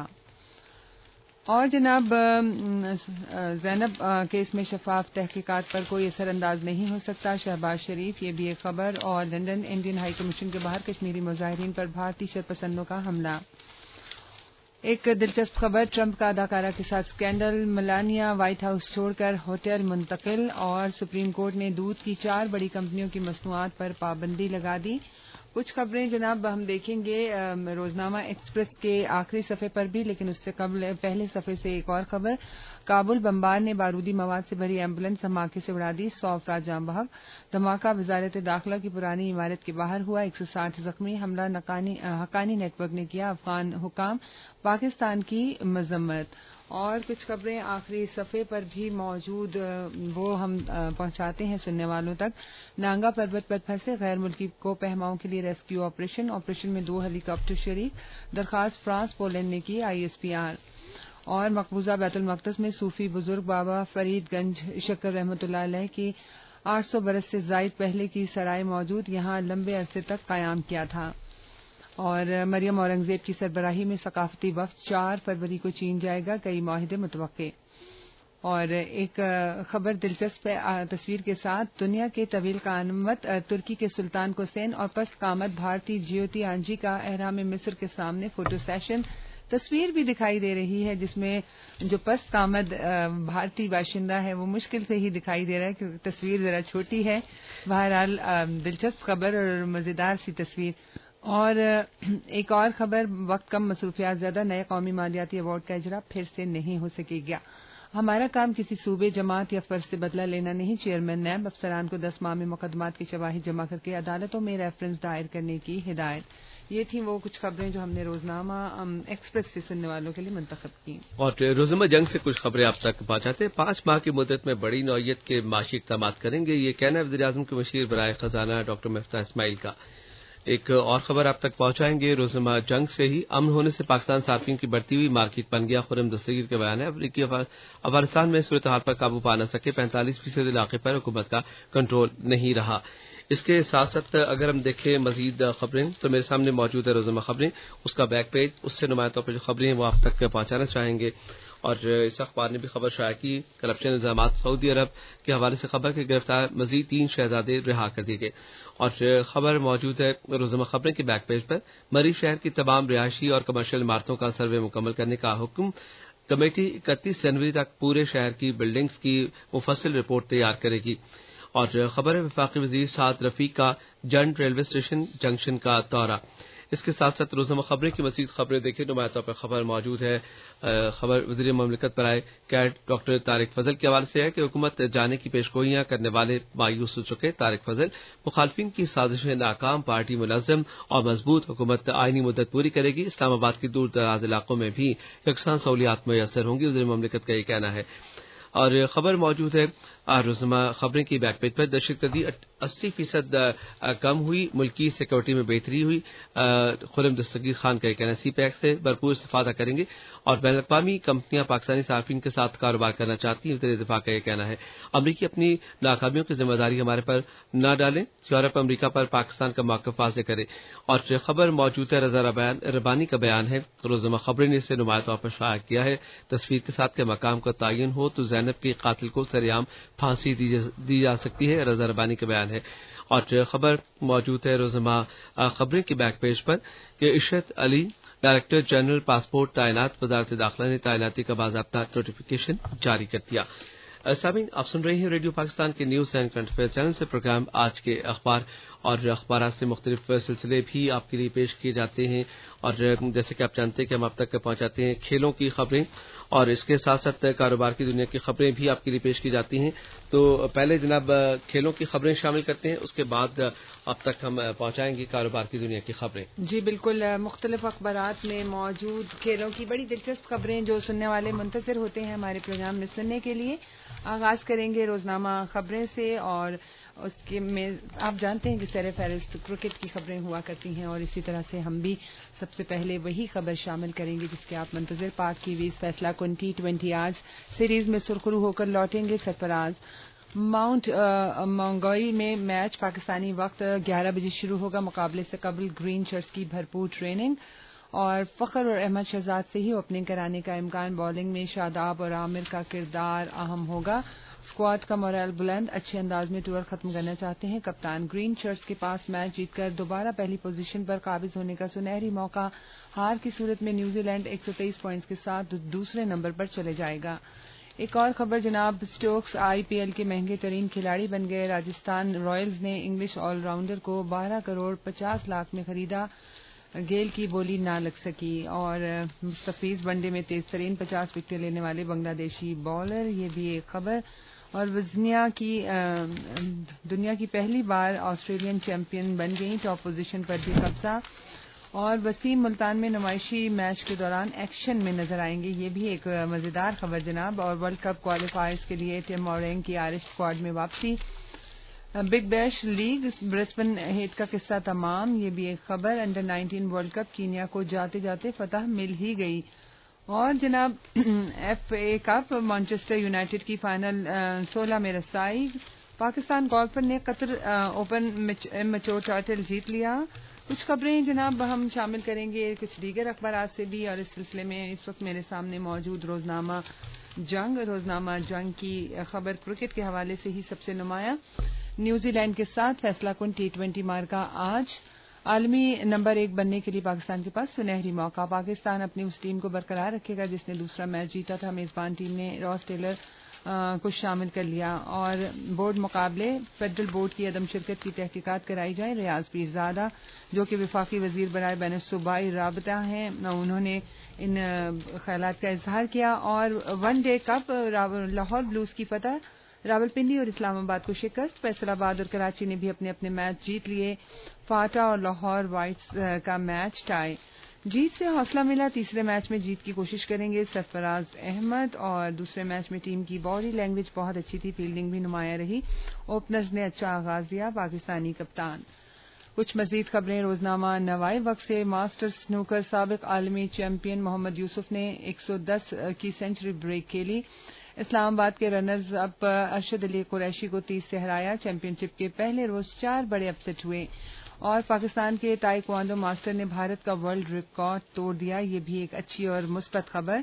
और जनाब ज़ैनब केस में शफाफ तहकीकात पर कोई असरअंदाज नहीं हो सकता, शहबाज शरीफ, ये भी एक खबर। और लंदन इंडियन हाई कमीशन के बाहर कश्मीरी मुजाहिरीन पर भारतीय शरपसंदों का हमला। एक दिलचस्प खबर, ट्रंप का अदाकारा के साथ स्कैंडल, मेलानिया व्हाइट हाउस छोड़कर होटल मुंतकिल। और सुप्रीम कोर्ट ने दूध की 4 बड़ी कंपनियों की मसनूआत पर पाबंदी लगा दी। کچھ خبریں جناب ہم دیکھیں گے روزنامہ ایکسپریس کے آخری صفحے پر بھی، لیکن اس سے قبل پہلے صفحے سے ایک اور خبر. کابل بمبار نے بارودی مواد سے بھری ایمبولینس دھماکے سے اڑا دی، 100 افراد جاں بحق. دھماکہ وزارت داخلہ کی پرانی عمارت کے باہر ہوا، 160 زخمی. حملہ حقانی نیٹ ورک نے کیا، افغان حکام پاکستان کی مذمت. اور کچھ خبریں آخری صفحے پر بھی موجود، وہ ہم پہنچاتے ہیں سننے والوں تک. نانگا پروت پر پھنسے غیر ملکی کو پہماؤں کے لیے ریسکیو آپریشن میں 2 ہیلی کاپٹر شریک. درخواست فرانس پولینڈ نے کی ISPR. اور مقبوضہ بیت المقدس میں صوفی بزرگ بابا فرید گنج شکر رحمۃ اللہ علیہ کی 800 برس سے زائد پہلے کی سرائے موجود، یہاں لمبے عرصے تک قیام کیا تھا. اور مریم اورنگزیب کی سربراہی میں ثقافتی وفد 4 فروری کو چین جائے گا، کئی معاہدے متوقع. اور ایک خبر دلچسپ تصویر کے ساتھ، دنیا کے طویل قامت ترکی کے سلطان کوسین اور پست قامت بھارتی جیوتی آنجی کا احرام مصر کے سامنے فوٹو سیشن. تصویر بھی دکھائی دے رہی ہے جس میں جو پست قامت بھارتی باشندہ ہے وہ مشکل سے ہی دکھائی دے رہا ہے کیونکہ تصویر ذرا چھوٹی ہے. بہرحال دلچسپ خبر اور مزیدار سی تصویر. اور ایک اور خبر، وقت کم مصروفیات زیادہ، نئے قومی مالیاتی ایوارڈ کا اجرا پھر سے نہیں ہو سکے گا. ہمارا کام کسی صوبے، جماعت یا فرد سے بدلہ لینا نہیں. چیئرمین نیب افسران کو 10 ماہ میں مقدمات کی شواہد جمع کر کے عدالتوں میں ریفرنس دائر کرنے کی ہدایت. یہ تھیں وہ کچھ خبریں جو ہم نے روزنامہ ایکسپریس سے سننے والوں کے لیے منتخب کی. اور روزنامہ جنگ سے کچھ خبریں آپ تک پہنچاتے ہیں. 5 ماہ کی مدت میں بڑی نوعیت کے معاشی اقدامات کریں گے، یہ کہنا ہے وزیراعظم کے مشیر برائے خزانہ ڈاکٹر مفتاح اسماعیل کا. ایک اور خبر آپ تک پہنچائیں گے روزنامہ جنگ سے ہی. امن ہونے سے پاکستان صارفین کی بڑھتی ہوئی مارکیٹ بن گیا، خرم دستگیر کا بیان ہے. افریقی افغانستان میں صورتحال پر قابو پا نہ سکے، 45% علاقے پر حکومت کا کنٹرول نہیں رہا. اس کے ساتھ ساتھ اگر ہم دیکھیں مزید خبریں تو میرے سامنے موجود ہے روزنامہ خبریں، اس کا بیک پیج، اس سے نمایاں طور پر جو خبریں ہیں وہ آپ تک پہنچانا چاہیں گے. اور اس اخبار نے بھی خبر شائع کی، کرپشن الزامات، سعودی عرب کے حوالے سے خبر کے گرفتار مزید 3 شہزادے رہا کر دیے گئے. اور خبر موجود ہے روزنامہ خبریں کے بیک پیج پر. مری شہر کی تمام رہائشی اور کمرشل عمارتوں کا سروے مکمل کرنے کا حکم. کمیٹی 31 جنوری تک پورے شہر کی بلڈنگز کی مفصل رپورٹ تیار کرے گی. اور خبر ہے وفاقی وزیر سعد رفیق کا جنڈ ریلوے اسٹیشن جنکشن کا دورہ. اس کے ساتھ ساتھ روزنامہ خبریں کی مزید خبریں دیکھیں، نمایاں طور پر خبر موجود ہے. خبر وزیر مملکت برائے کیڈ ڈاکٹر طارق فضل کے حوالے سے ہے کہ حکومت جانے کی پیشگوئیاں کرنے والے مایوس ہو چکے. طارق فضل، مخالفین کی سازشیں ناکام، پارٹی منظم اور مضبوط، حکومت آئینی مدت پوری کرے گی. اسلام آباد کے دور دراز علاقوں میں بھی یکساں سہولیات میسر ہوں گی، وزیر مملکت کا یہ کہنا ہے. اور خبر موجود ہے روزنامہ خبریں کی بیک پیج پر. دہشت گردی 80% کم ہوئی، ملکی سیکورٹی میں بہتری ہوئی. خرم دستگیر خان کا یہ کہنا ہے. سی پیک سے بھرپور استفادہ کریں گے اور بین الاقوامی کمپنیاں پاکستانی صارفین کے ساتھ کاروبار کرنا چاہتی ہیں، وزیر دفاع کا یہ کہنا ہے. امریکی اپنی ناکامیوں کی ذمہ داری ہمارے پر نہ ڈالیں، یورپ امریکہ پر پاکستان کا موقف واضح کرے. اور خبر موجود ہے رضا ربانی کا بیان ہے، روزنامہ خبریں نے اسے نمایاں طور پر شائع کیا ہے تصویر کے ساتھ کہ مقام کا تعین ہو تو زینب کے قاتل کو سرعام پھانسی دی جا سکتی ہے، رضا ربانی کا بیان ہے. اور خبر موجود ہے روزنامہ خبریں کے بیک پیج پر کہ Ishrat Ali director general passport تعینات، وزارت داخلہ نے تعیناتی کا باضابطہ نوٹیفیکیشن جاری کر دیا. سامعین، آپ سن رہے ہیں ریڈیو پاکستان کے news and current affair channel سے پروگرام آج کے اخبار. اور اخبارات سے مختلف سلسلے بھی آپ کے لیے پیش کیے جاتے ہیں. اور جیسے کہ آپ جانتے ہیں کہ ہم آپ تک پہنچاتے ہیں کھیلوں کی خبریں، اور اس کے ساتھ ساتھ کاروبار کی دنیا کی خبریں بھی آپ کے لیے پیش کی جاتی ہیں. تو پہلے جناب کھیلوں کی خبریں شامل کرتے ہیں، اس کے بعد اب تک ہم پہنچائیں گے کاروبار کی دنیا کی خبریں. جی بالکل، مختلف اخبارات میں موجود کھیلوں کی بڑی دلچسپ خبریں جو سننے والے منتظر ہوتے ہیں ہمارے پروگرام میں سننے کے لیے. آغاز کریں گے روزنامہ خبریں سے، اور اس کے میں آپ جانتے ہیں کہ سیر فہرست کرکٹ کی خبریں ہوا کرتی ہیں، اور اسی طرح سے ہم بھی سب سے پہلے وہی خبر شامل کریں گے جس کے آپ منتظر. پاک کی ویز فیصلہ کن T20 آج سیریز میں سرخرو ہو کر لوٹیں گے سرفراز. ماؤنٹ مونگوئی میں میچ پاکستانی وقت 11 بجے شروع ہوگا. مقابلے سے قبل گرین شرٹس کی بھرپور ٹریننگ، اور فخر اور احمد شہزاد سے ہی اوپننگ کرانے کا امکان. بالنگ میں شاداب اور عامر کا کردار اہم ہوگا. اسکواڈ کا مورال بلند، اچھے انداز میں ٹور ختم کرنا چاہتے ہیں کپتان. گرین شرٹس کے پاس میچ جیت کر دوبارہ پہلی پوزیشن پر قابض ہونے کا سنہری موقع. ہار کی صورت میں نیوزی لینڈ 123 پوائنٹس کے ساتھ دوسرے نمبر پر چلے جائے گا. ایک اور خبر جناب، سٹوکس IPL کے مہنگے ترین کھلاڑی بن گئے۔ راجستھان رائلز نے انگلش آل راؤنڈر کو 12 کروڑ 50 لاکھ میں خریدا، گیل کی بولی نہ لگ سکی۔ اور مستفیض ون ڈے میں تیز ترین 50 وکٹیں لینے والے بنگلہ دیشی بالر، یہ بھی ایک خبر۔ اور وزنیا کی دنیا کی پہلی بار آسٹریلین چیمپئن بن گئی، ٹاپ پوزیشن پر بھی قبضہ۔ اور وسیم ملتان میں نمائشی میچ کے دوران ایکشن میں نظر آئیں گے، یہ بھی ایک مزیدار خبر جناب۔ اور ورلڈ کپ کوالیفائرز کے لیے ٹم مورینگ کی آئرش اسکواڈ میں واپسی۔ Big Bash League Brisbane heat کا قصہ تمام، یہ بھی ایک خبر۔ انڈر 19 ورلڈ کپ کینیا کو جاتے جاتے فتح مل ہی گئی۔ اور جناب FA کپ مانچسٹر یونائیٹڈ کی فائنل 16 میں رسائی۔ پاکستان گولفر نے قطر اوپن میچور ٹائٹل جیت لیا۔ کچھ خبریں جناب ہم شامل کریں گے کچھ دیگر اخبارات سے بھی، اور اس سلسلے میں اس وقت میرے سامنے موجود روزنامہ جنگ کی خبر کرکٹ کے حوالے سے ہی سب سے نمایاں۔ نیوزی لینڈ کے ساتھ فیصلہ کن T20 مارکا آج۔ عالمی نمبر 1 بننے کے لیے پاکستان کے پاس سنہری موقع۔ پاکستان اپنی اس ٹیم کو برقرار رکھے گا جس نے دوسرا میچ جیتا تھا۔ میزبان ٹیم نے راس ٹیلر کو شامل کر لیا۔ اور بورڈ مقابلے، فیڈرل بورڈ کی عدم شرکت کی تحقیقات کرائی جائیں۔ ریاض پیرزادہ جو کہ وفاقی وزیر برائے بین الصوبائی رابطہ ہیں، انہوں نے ان خیالات کا اظہار کیا۔ اور one day cup Lahore Blues کی فتح، راولپنڈی اور اسلام آباد کو شکست۔ فیصل آباد اور کراچی نے بھی اپنے اپنے میچ جیت لیے۔ فاٹا اور لاہور وائٹس کا میچ ٹائی۔ جیت سے حوصلہ ملا، تیسرے میچ میں جیت کی کوشش کریں گے سرفراز احمد۔ اور دوسرے میچ میں ٹیم کی باڈی لینگویج بہت اچھی تھی، فیلڈنگ بھی نمایاں رہی، اوپنرز نے اچھا آغاز دیا، پاکستانی کپتان۔ کچھ مزید خبریں روزنامہ نوائی وقت سے۔ ماسٹر سنوکر سابق عالمی چیمپئن محمد یوسف نے 110 کی سنچری بریک کھیلی۔ اسلام آباد کے رنرز اپ ارشد علی قریشی کو 30 سے ہرایا۔ چیمپئن شپ کے پہلے روز 4 بڑے اپسیٹ ہوئے۔ اور پاکستان کے تائیکوانڈو ماسٹر نے بھارت کا ورلڈ ریکارڈ توڑ دیا، یہ بھی ایک اچھی اور مثبت خبر۔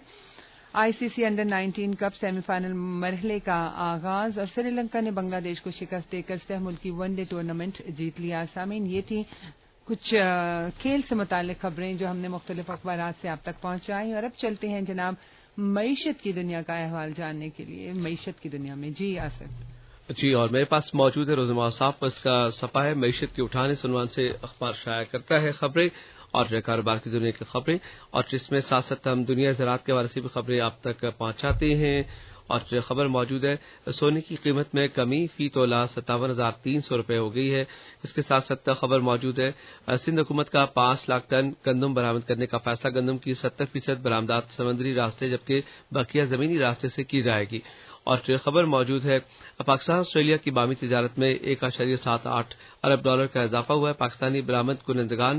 ICC under 19 cup semi final مرحلے کا آغاز، اور سری لنکا نے بنگلہ دیش کو شکست دے کر سہ ملکی ون ڈے ٹورنامنٹ جیت لیا۔ سامعین، یہ تھی کچھ کھیل سے متعلق خبریں جو ہم نے مختلف اخبارات سے آپ تک پہنچائی۔ اور اب چلتے ہیں جناب معیشت کی دنیا کا احوال جاننے کے لیے۔ معیشت کی دنیا میں جی آصف۔ جی، اور میرے پاس موجود ہے روزنامہ صاف، اس کا صفحہ ہے معیشت کے اٹھانے سے عنوان سے اخبار شائع کرتا ہے خبریں اور کاروبار کی دنیا کی خبریں، اور جس میں ساتھ ساتھ ہم دنیا زراعت کے حوالے سے بھی خبریں آپ تک پہنچاتے ہیں۔ اور خبر موجود ہے سونے کی قیمت میں کمی، فی تولہ 57,300 روپے ہو گئی ہے۔ اس کے ساتھ ساتھ خبر موجود ہے سندھ حکومت کا 5 لاکھ ٹن گندم برآمد کرنے کا فیصلہ، گندم کی 70% برآمدات سمندری راستے جبکہ بقیہ زمینی راستے سے کی جائے گی۔ اور خبر موجود ہے پاکستان آسٹریلیا کی باہمی تجارت میں 1.78 ارب ڈالر کا اضافہ ہوا ہے۔ پاکستانی برآمد کنندگان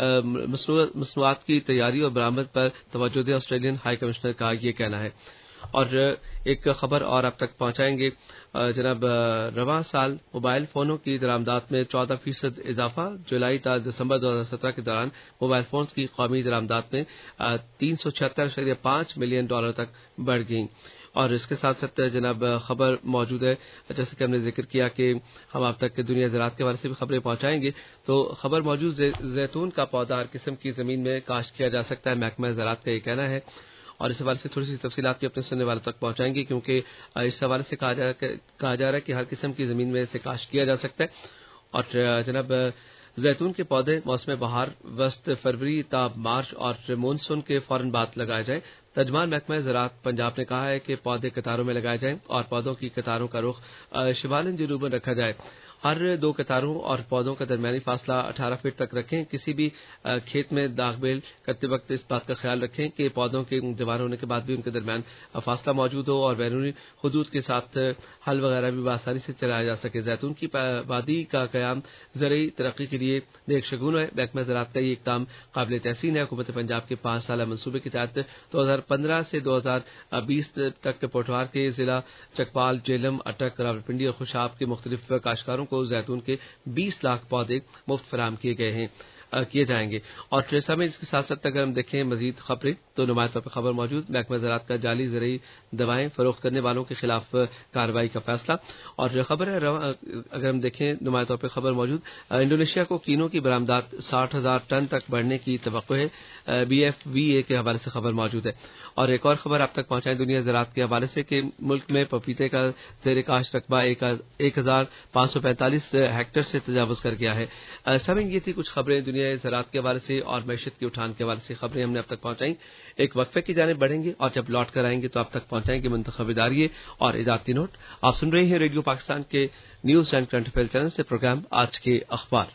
مصنوعات کی تیاری اور برآمد پر توجہ دیں، آسٹریلین ہائی کمشنر کا یہ کہنا ہے۔ اور ایک خبر اور اب تک پہنچائیں گے جناب، رواں سال موبائل فونوں کی درآمدات میں 14% اضافہ، جولائی تا دسمبر 2017 کے دوران موبائل فونز کی قومی درآمدات میں 376.5 ملین ڈالر تک بڑھ گئیں۔ اور اس کے ساتھ ساتھ جناب خبر موجود ہے، جیسے کہ ہم نے ذکر کیا کہ ہم آپ تک دنیا زراعت کے حوالے سے بھی خبریں پہنچائیں گے، تو خبر موجود زیتون کا پودا ہر قسم کی زمین میں کاشت کیا جا سکتا ہے، محکمہ زراعت کا یہ کہنا ہے۔ اور اس حوالے سے تھوڑی سی تفصیلات بھی اپنے سننے والوں تک پہنچائیں گے، کیونکہ اس حوالے سے کہا جا رہا ہے کہ ہر قسم کی زمین میں اسے کاشت کیا جا سکتا ہے۔ اور جناب زیتون کے پودے موسم بہار وسط فروری تا مارچ اور مونسون کے فوراً بعد لگائے جائیں۔ ترجمان محکمہ زراعت پنجاب نے کہا ہے کہ پودے قطاروں میں لگائے جائیں اور پودوں کی قطاروں کا رخ شمال جنوباً رکھا جائے۔ ہر 2 قطاروں اور پودوں کا درمیانی فاصلہ 18 فٹ تک رکھیں۔ کسی بھی کھیت میں داغ بیل کرتے وقت اس بات کا خیال رکھیں کہ پودوں کے جوان ہونے کے بعد بھی ان کے درمیان فاصلہ موجود ہو اور بیرونی حدود کے ساتھ حل وغیرہ بھی بآسانی سے چلایا جا سکے۔ زیتون کی وادی کا قیام زرعی ترقی کے لیے نیک شگون ہے۔ محکمہ زراعت کا یہ اقدام قابل تحسین ہے۔ حکومت پنجاب کے 5 سالہ منصوبے کے تحت 2015 سے 2020 تک پوٹھوار کے ضلع چکپال، جیلم، اٹک، راولپنڈی اور خوشاب کے مختلف کاشتکاروں کو زیتون کے 20 لاکھ پودے مفت فراہم کیے گئے ہیں۔ کیے جائیں گے. اور جیسا میں اس کے ساتھ ساتھ اگر ہم دیکھیں مزید خبریں تو نمایاں طور پر خبر موجود محکمہ زراعت کا جعلی زرعی دوائیں فروخت کرنے والوں کے خلاف کارروائی کا فیصلہ. اور جو خبر ہے اگر ہم دیکھیں نمایاں طور پر خبر موجود انڈونیشیا کو کینوں کی برآمدات 60,000 ٹن تک بڑھنے کی توقع ہے. BFVA کے حوالے سے خبر موجود ہے. اور ایک اور خبر آپ تک پہنچائیں دنیا زراعت کے حوالے سے کہ ملک میں پپیتے کا زیر کاشت رقبہ 1,545 ہیکٹر سے تجاوز کر گیا ہے. سامعین یہ تھی کچھ خبریں دنیا زراعت کے حوالے سے اور معیشت کی اٹھان کے حوالے سے خبریں ہم نے اب تک پہنچائیں. ایک وقفے کی جانب بڑھیں گے اور جب لوٹ کر آئیں گے تو آپ تک پہنچائیں گے منتخب اداریے اور اجازتی نوٹ. آپ سن رہے ہیں ریڈیو پاکستان کے news and current affair channel سے پروگرام آج کے اخبار.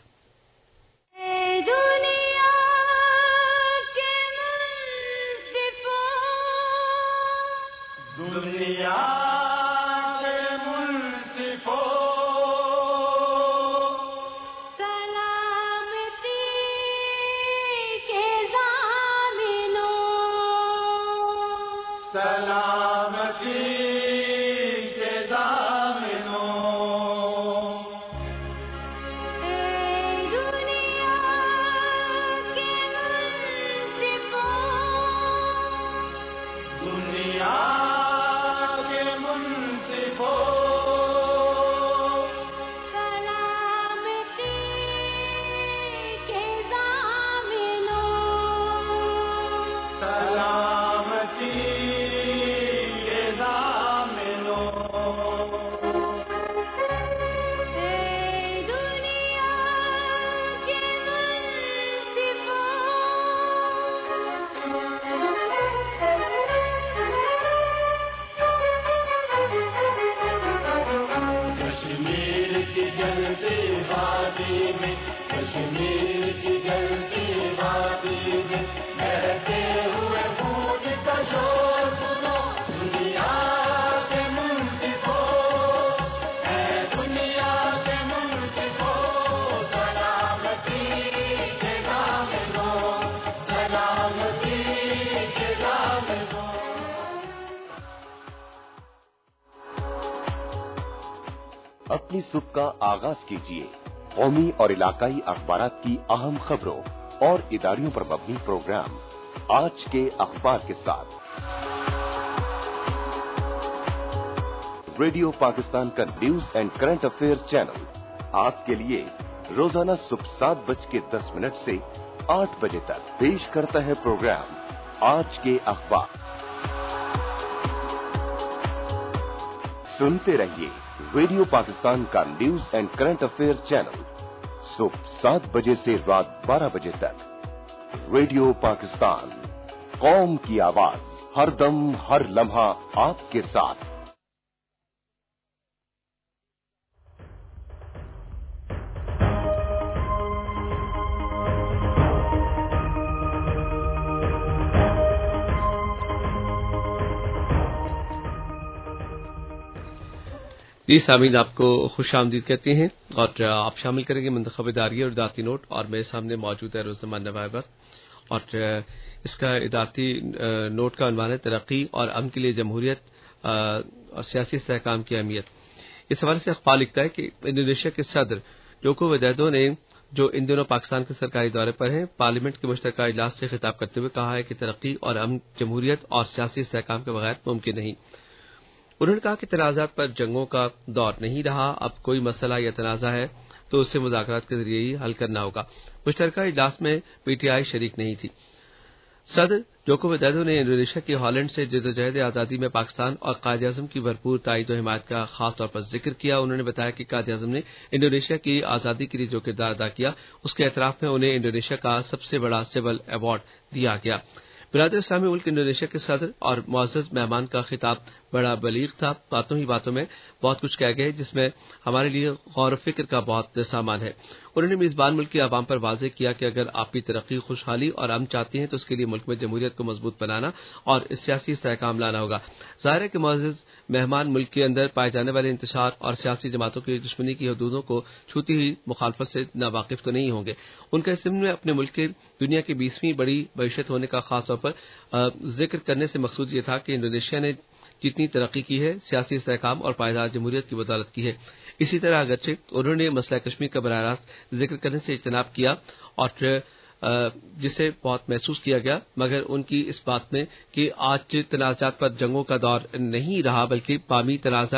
اپنی صبح کا آغاز کیجیے قومی اور علاقائی اخبارات کی اہم خبروں اور اداریوں پر مبنی پروگرام آج کے اخبار کے ساتھ. ریڈیو پاکستان کا news and current affairs channel آپ کے لیے روزانہ صبح 7:10 سے 8 بجے تک پیش کرتا ہے پروگرام آج کے اخبار. سنتے رہیے ریڈیو پاکستان کا news and current affairs channel صبح 7 بجے سے رات 12 بجے تک. ریڈیو پاکستان، قوم کی آواز، ہر دم ہر لمحہ آپ کے ساتھ. جی سامعین، آپ کو خوش آمدید کہتے ہیں اور آپ شامل کریں گے منتخب اداریہ اور ادارتی نوٹ. اور میرے سامنے موجود ہے روزنامہ نوابت اور اس کا ادارتی نوٹ کا عنوان ہے ترقی اور امن کے لیے جمہوریت اور سیاسی استحکام کی اہمیت. اس حوالے سے اخبار لکھتا ہے کہ انڈونیشیا کے صدر جوکو ویڈودو نے جو ان دنوں پاکستان کے سرکاری دورے پر ہیں پارلیمنٹ کے مشترکہ اجلاس سے خطاب کرتے ہوئے کہا ہے کہ ترقی اور امن جمہوریت اور سیاسی استحکام کے بغیر ممکن نہیں. انہوں نے کہا کہ تنازعات پر جنگوں کا دور نہیں رہا، اب کوئی مسئلہ یا تنازع ہے تو اسے مذاکرات کے ذریعے ہی حل کرنا ہوگا. مشترکہ اجلاس میں PTI شریک نہیں تھی. صدر جوکو ویڈودو نے انڈونیشیا کی ہالینڈ سے جدوجہد آزادی میں پاکستان اور قائد اعظم کی بھرپور تائید و حمایت کا خاص طور پر ذکر کیا. انہوں نے بتایا کہ قائد اعظم نے انڈونیشیا کی آزادی کے لیے جو کردار ادا کیا اس کے اعتراف میں انہیں انڈونیشیا کا سب سے بڑا سول ایوارڈ دیا گیا. برادر اسلامی ملک انڈونیشیا کے صدر اور معزز مہمان کا خطاب بڑا بلیغ تھا. باتوں ہی باتوں میں بہت کچھ کہہ گئے جس میں ہمارے لیے غور و فکر کا بہت سامان ہے. انہوں نے میزبان ملک کے عوام پر واضح کیا کہ اگر آپ کی ترقی، خوشحالی اور امن چاہتے ہیں تو اس کے لیے ملک میں جمہوریت کو مضبوط بنانا اور سیاسی استحکام لانا ہوگا. ظاہر ہے کہ معزز مہمان ملک کے اندر پائے جانے والے انتشار اور سیاسی جماعتوں کی دشمنی کی حدودوں کو چھوتی ہوئی مخالفت سے ناواقف تو نہیں ہوں گے. ان کا اس ضمن میں اپنے ملک کے دنیا کی 20ویں بڑی معیشت ہونے کا خاص طور پر ذکر کرنے سے مقصود یہ تھا کہ انڈونیشیا نے جتنی ترقی کی ہے سیاسی استحکام اور پائیدار جمہوریت کی بدولت کی ہے۔ اسی طرح اگرچہ انہوں نے مسئلہ کشمیر کا براہ راست ذکر کرنے سے اجتناب کیا اور جسے بہت محسوس کیا گیا، مگر ان کی اس بات میں کہ آج تنازعات پر جنگوں کا دور نہیں رہا بلکہ باہمی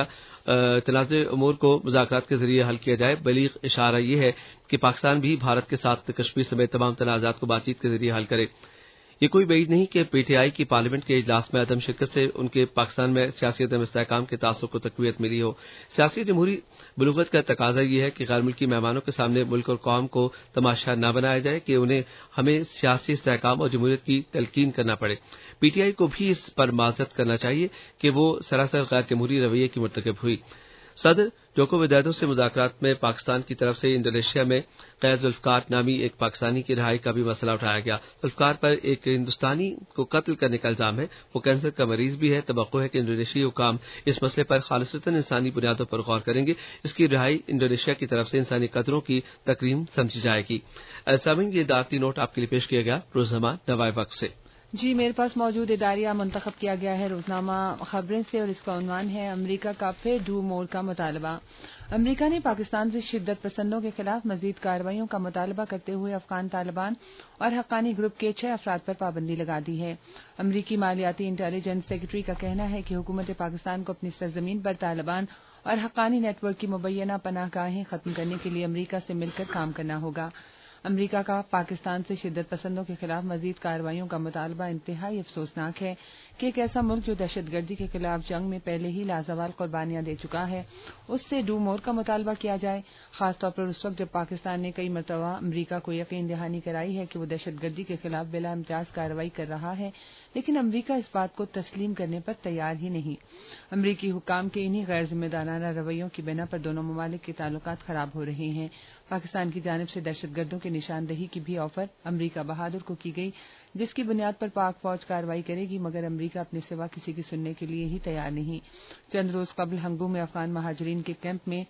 تنازع امور کو مذاکرات کے ذریعے حل کیا جائے۔ بلیغ اشارہ یہ ہے کہ پاکستان بھی بھارت کے ساتھ کشمیر سمیت تمام تنازعات کو بات چیت کے ذریعے حل کرے۔ یہ کوئی بعید نہیں کہ پی ٹی آئی کی پارلیمنٹ کے اجلاس میں عدم شرکت سے ان کے پاکستان میں سیاسی عدم استحکام کے تعصب کو تقویت ملی ہو۔ سیاسی جمہوری بلوغت کا تقاضا یہ ہے کہ غیر ملکی مہمانوں کے سامنے ملک اور قوم کو تماشا نہ بنایا جائے کہ انہیں ہمیں سیاسی استحکام اور جمہوریت کی تلقین کرنا پڑے۔ پی ٹی آئی کو بھی اس پر معذرت کرنا چاہیے کہ وہ سراسر غیر جمہوری رویے کی مرتکب ہوئی۔ صدر جوکو ودودو سے مذاکرات میں پاکستان کی طرف سے انڈونیشیا میں قید ذوالفقار نامی ایک پاکستانی کی رہائی کا بھی مسئلہ اٹھایا گیا۔ ذوالفقار پر ایک ہندوستانی کو قتل کرنے کا الزام ہے، وہ کینسر کا مریض بھی ہے۔ توقع ہے کہ انڈونیشیائی حکام اس مسئلے پر خالصتاً انسانی بنیادوں پر غور کریں گے۔ اس کی رہائی انڈونیشیا کی طرف سے انسانی قدروں کی تکریم سمجھی جائے گی۔ سامعین، یہ دعوتی نوٹ آپ کے لیے پیش کیا گیا روزنامہ نوائے وقت سے۔ جی، میرے پاس موجود اداریہ منتخب کیا گیا ہے روزنامہ خبریں سے اور اس کا عنوان ہے امریکہ کا پھر ڈو مور کا مطالبہ۔ امریکہ نے پاکستان سے شدت پسندوں کے خلاف مزید کارروائیوں کا مطالبہ کرتے ہوئے افغان طالبان اور حقانی گروپ کے 6 افراد پر پابندی لگا دی ہے۔ امریکی مالیاتی انٹیلیجنس سیکرٹری کا کہنا ہے کہ حکومت پاکستان کو اپنی سرزمین پر طالبان اور حقانی نیٹ ورک کی مبینہ پناہ گاہیں ختم کرنے کے لیے امریکہ سے مل کر کام کرنا ہوگا۔ امریکہ کا پاکستان سے شدت پسندوں کے خلاف مزید کارروائیوں کا مطالبہ انتہائی افسوسناک ہے کہ ایک ایسا ملک جو دہشت گردی کے خلاف جنگ میں پہلے ہی لازوال قربانیاں دے چکا ہے، اس سے ڈو مور کا مطالبہ کیا جائے، خاص طور پر اس وقت جب پاکستان نے کئی مرتبہ امریکہ کو یقین دہانی کرائی ہے کہ وہ دہشت گردی کے خلاف بلا امتیاز کارروائی کر رہا ہے، لیکن امریکہ اس بات کو تسلیم کرنے پر تیار ہی نہیں۔ امریکی حکام کے انہی غیر ذمہ دارانہ رویوں کی بنا پر دونوں ممالک کے تعلقات خراب ہو رہے ہیں۔ پاکستان کی جانب سے دہشت گردوں کی نشاندہی کی بھی آفر امریکہ بہادر کو کی گئی، جس کی بنیاد پر پاک فوج کارروائی کرے گی، مگر امریکہ اپنے سوا کسی کی سننے کے لیے ہی تیار نہیں۔ چند روز قبل ہنگو میں افغان مہاجرین کے کیمپ میں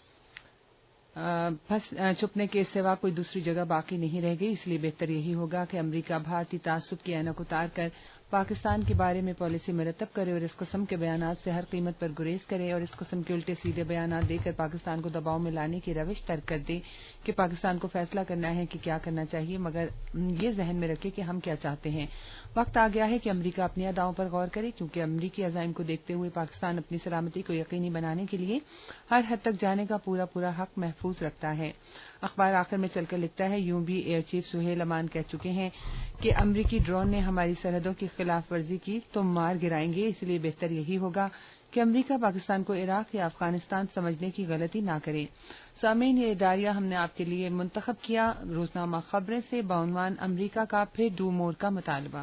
چھپنے کے سوا کوئی دوسری جگہ باقی نہیں رہ گئی، اس لیے بہتر یہی ہوگا کہ امریکہ بھارتی تعصب کی اینک اتار کر پاکستان کے بارے میں پالیسی مرتب کرے اور اس قسم کے بیانات سے ہر قیمت پر گریز کرے اور اس قسم کے الٹے سیدھے بیانات دے کر پاکستان کو دباؤ میں لانے کی روش ترک کر دے کہ پاکستان کو فیصلہ کرنا ہے کہ کیا کرنا چاہیے، مگر یہ ذہن میں رکھے کہ ہم کیا چاہتے ہیں۔ وقت آ گیا ہے کہ امریکہ اپنی اداؤں پر غور کرے، کیونکہ امریکی عزائم کو دیکھتے ہوئے پاکستان اپنی سلامتی کو یقینی بنانے کے لیے ہر حد تک جانے کا پورا حق محفوظ رکھتا ہے۔ اخبار آخر میں چل کر لکھتا ہے، یوں بھی ایئر چیف سہیل امان کہہ چکے ہیں کہ امریکی ڈرون نے ہماری سرحدوں کی خلاف ورزی کی تو مار گرائیں گے، اس لیے بہتر یہی ہوگا کہ امریکہ پاکستان کو عراق یا افغانستان سمجھنے کی غلطی نہ کرے۔ سامعین، یہ اداریہ ہم نے آپ کے لیے منتخب کیا روزنامہ خبریں سے بعنوان امریکہ کا پھر ڈو مور کا مطالبہ۔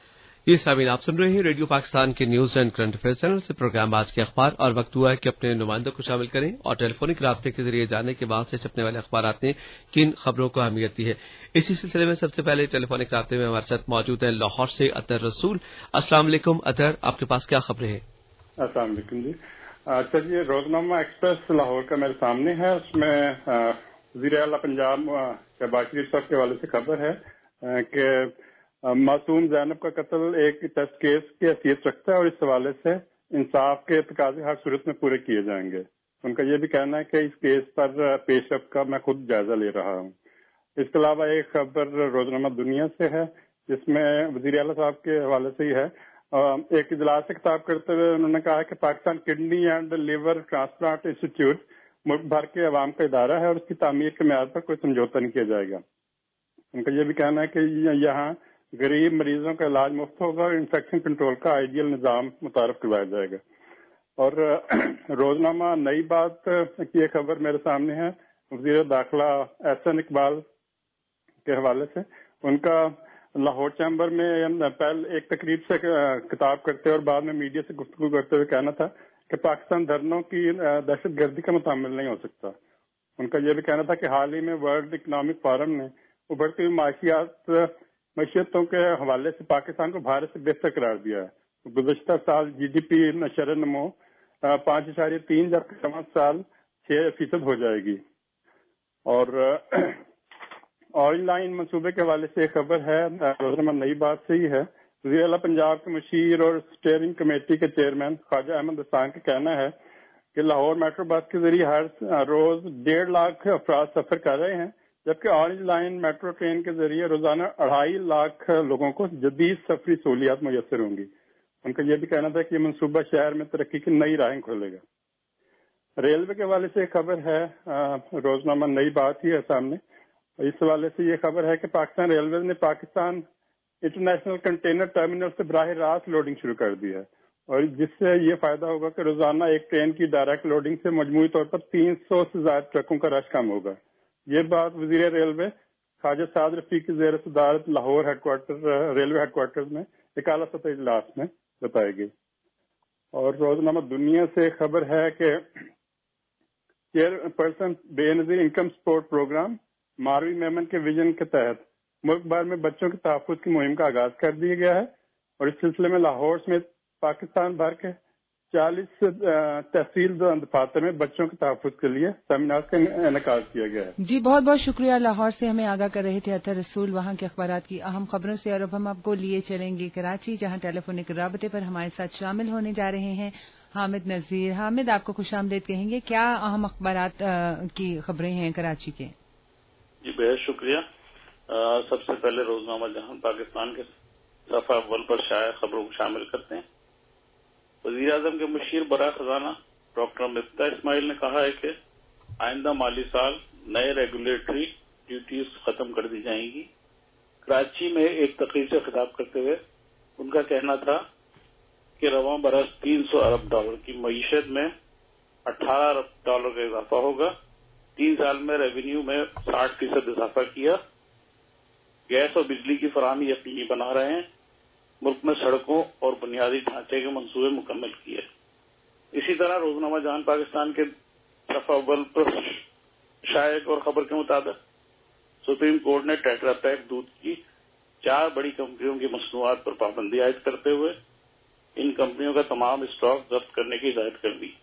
یہ سامعین، آپ سن رہے ہیں ریڈیو پاکستان کے news and current affair channel سے پروگرام آج کے اخبار، اور وقت ہوا ہے کہ اپنے نمائندوں کو شامل کریں اور ٹیلی فونک رابطے کے ذریعے جاننے کے بعد سے چھپنے والے اخبارات نے کن خبروں کو اہمیت دی ہے۔ اسی سلسلے میں سب سے پہلے ٹیلی فونک رابطے میں ہمارے ساتھ موجود ہیں لاہور سے اطہر رسول۔ السلام علیکم اطہر، آپ کے پاس کیا خبریں ہیں؟ السلام علیکم جی۔ چلیے، روزنامہ ایکسپریس لاہور کا میرے سامنے ہے، اس میں وزیر اعلیٰ پنجاب شہباز شریف صاحب کے حوالے سے خبر ہے کہ معصوم زینب کا قتل ایک ٹیسٹ کیس کی حیثیت رکھتا ہے اور اس حوالے سے انصاف کے تقاضے ہر صورت میں پورے کیے جائیں گے۔ ان کا یہ بھی کہنا ہے کہ اس کیس پر پیش رفت کا میں خود جائزہ لے رہا ہوں۔ اس کے علاوہ ایک خبر روزنامہ دنیا سے ہے، جس میں وزیر اعلیٰ صاحب کے حوالے سے ہی ہے۔ ایک اجلاس سے خطاب کرتے ہوئے انہوں نے کہا کہ Pakistan kidney and liver transplant institute ملک بھر کے عوام کا ادارہ ہے اور اس کی تعمیر کے معیار پر کوئی سمجھوتا نہیں کیا جائے گا۔ ان کا یہ بھی کہنا ہے کہ یہاں غریب مریضوں کا علاج مفت ہوگا اور انفیکشن کنٹرول کا آئیڈیل نظام متعارف کروایا جائے گا۔ اور روزنامہ نئی بات کی ایک خبر میرے سامنے ہے، وزیر داخلہ احسن اقبال کے حوالے سے۔ ان کا لاہور چیمبر میں پہل ایک تقریب سے خطاب کرتے اور بعد میں میڈیا سے گفتگو کرتے ہوئے کہنا تھا کہ پاکستان دھرنوں کی دہشت گردی کا متحمل نہیں ہو سکتا۔ ان کا یہ بھی کہنا تھا کہ حال ہی میں ورلڈ اکنامک فورم نے ابھرتی ہوئی معیشتوں کے حوالے سے پاکستان کو بھارت سے بہتر قرار دیا ہے۔ گزشتہ سال جی ڈی پی نشر نمو 5.3 جبکہ سوا سال 6% ہو جائے گی۔ اور آئل لائن منصوبے کے حوالے سے ایک خبر ہے، روزنامہ نئی بات سے ہی ہے۔ وزیر اعلیٰ پنجاب کے مشیر اور اسٹیئرنگ کمیٹی کے چیئرمین خواجہ احمد حسان کا کہنا ہے کہ لاہور میٹرو بس کے ذریعے ہر روز 1.5 لاکھ افراد سفر کر رہے ہیں، جبکہ اورنج لائن میٹرو ٹرین کے ذریعے روزانہ 2.5 لاکھ لوگوں کو جدید سفری سہولیات میسر ہوں گی۔ ان کا یہ بھی کہنا تھا کہ یہ منصوبہ شہر میں ترقی کی نئی راہیں کھولے گا۔ ریلوے کے حوالے سے ایک خبر ہے، روزنامہ نئی بات ہی ہے سامنے، اس حوالے سے یہ خبر ہے کہ پاکستان ریلوے نے پاکستان انٹرنیشنل کنٹینر ٹرمینل سے براہ راست لوڈنگ شروع کر دی ہے، اور جس سے یہ فائدہ ہوگا کہ روزانہ ایک ٹرین کی ڈائریکٹ لوڈنگ سے مجموعی طور پر 300 سے زائد ٹرکوں کا رش کم ہوگا۔ یہ بات وزیر ریلوے خواجہ سعد رفیق کی زیر صدارت لاہور ریلوے ہیڈ کوارٹر میں ایک اعلیٰ سطحی اجلاس میں بتائی گئی۔ اور روزنامہ دنیا سے خبر ہے کہ chairperson Benazir income support programme Marvi Memon کے ویژن کے تحت ملک بھر میں بچوں کے تحفظ کی مہم کا آغاز کر دیا گیا ہے، اور اس سلسلے میں لاہور میں پاکستان بھر کے 40 تحصیل دفاتر میں بچوں کے تحفظ کے لیے سیمینار کا انعقاد کیا گیا ہے۔ جی بہت بہت شکریہ، لاہور سے ہمیں آگاہ کر رہے تھے اطہر رسول وہاں کے اخبارات کی اہم خبروں سے۔ اور اب ہم آپ کو لیے چلیں گے کراچی، جہاں ٹیلی فونک رابطے پر ہمارے ساتھ شامل ہونے جا رہے ہیں حامد نذیر۔ حامد، آپ کو خوش آمدید کہیں گے، کیا اہم اخبارات کی خبریں ہیں کراچی کے؟ جی بہت شکریہ۔ سب سے پہلے روزنامہ جہاں پاکستان کے صفحہ اول پر شائع خبروں کو شامل کرتے ہیں۔ وزیر اعظم کے مشیر برائے خزانہ ڈاکٹر مفتاح اسماعیل نے کہا ہے کہ آئندہ مالی سال نئے ریگولیٹری ڈیوٹیز ختم کر دی جائیں گی۔ کراچی میں ایک تقریب سے خطاب کرتے ہوئے ان کا کہنا تھا کہ رواں برس 300 ارب ڈالر کی معیشت میں 18 ارب ڈالر کا اضافہ ہوگا۔ 3 سال میں ریونیو میں 60% اضافہ کیا۔ گیس اور بجلی کی فراہمی یقینی بنا رہے ہیں۔ ملک میں سڑکوں اور بنیادی ڈھانچے کے منصوبے مکمل کیے۔ اسی طرح روزنامہ جہان پاکستان کے صفحہ اول پر شائع ایک اور خبر کے مطابق سپریم کورٹ نے ٹیٹرا پیک دودھ کی 4 بڑی کمپنیوں کی مصنوعات پر پابندی عائد کرتے ہوئے ان کمپنیوں کا تمام اسٹاک ضبط کرنے کی ہدایت کر دی۔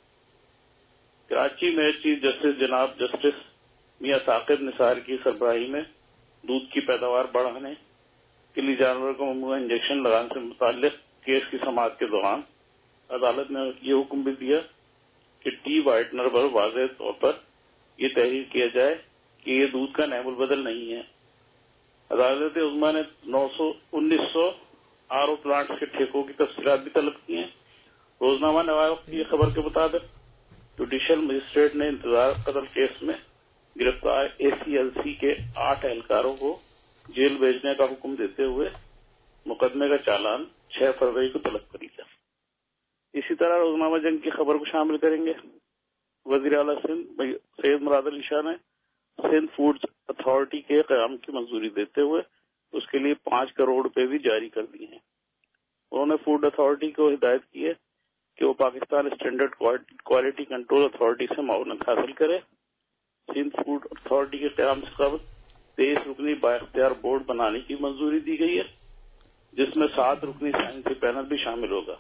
کراچی میں چیف جسٹس جناب جسٹس میاں ثاقب نثار کی سربراہی میں دودھ کی پیداوار بڑھانے کے لیے جانوروں کو ممنوعہ انجیکشن لگانے سے متعلق کیس کی سماعت کے دوران عدالت نے یہ حکم بھی دیا کہ ٹی وائٹنر پر واضح طور پر یہ تحریر کیا جائے کہ یہ دودھ کا نعم البدل نہیں ہے۔ عدالت عظمیٰ نے 1900 آر او پلانٹس کے ٹھیکوں کی تفصیلات بھی طلب کی ہیں۔ روزنامہ نوائے وقت کی خبر کے مطابق جوڈیشل مجسٹریٹ نے انتظار قتل کیس میں گرفتار ACLC کے 8 اہلکاروں کو جیل بھیجنے کا حکم دیتے ہوئے مقدمے کا چالان 6 فروری کو طلب کر لیا۔ اسی طرح روزنامہ جنگ کی خبر کو شامل کریں گے۔ وزیر اعلیٰ سندھ سید مراد علی شاہ نے سندھ فوڈز اتھارٹی کے قیام کی منظوری دیتے ہوئے اس کے لیے 5 کروڑ روپے بھی جاری کر دیے ہیں۔ انہوں نے فوڈ اتھارٹی کو ہدایت کی ہے کہ وہ Pakistan standard quality control authority سے معاونت حاصل کرے۔ سندھ فوڈ اتھارٹی کے قیام سے قبل 23 رکنی بااختیار بورڈ بنانے کی منظوری دی گئی ہے، جس میں 7 رکنی سائنسی پینل بھی شامل ہوگا۔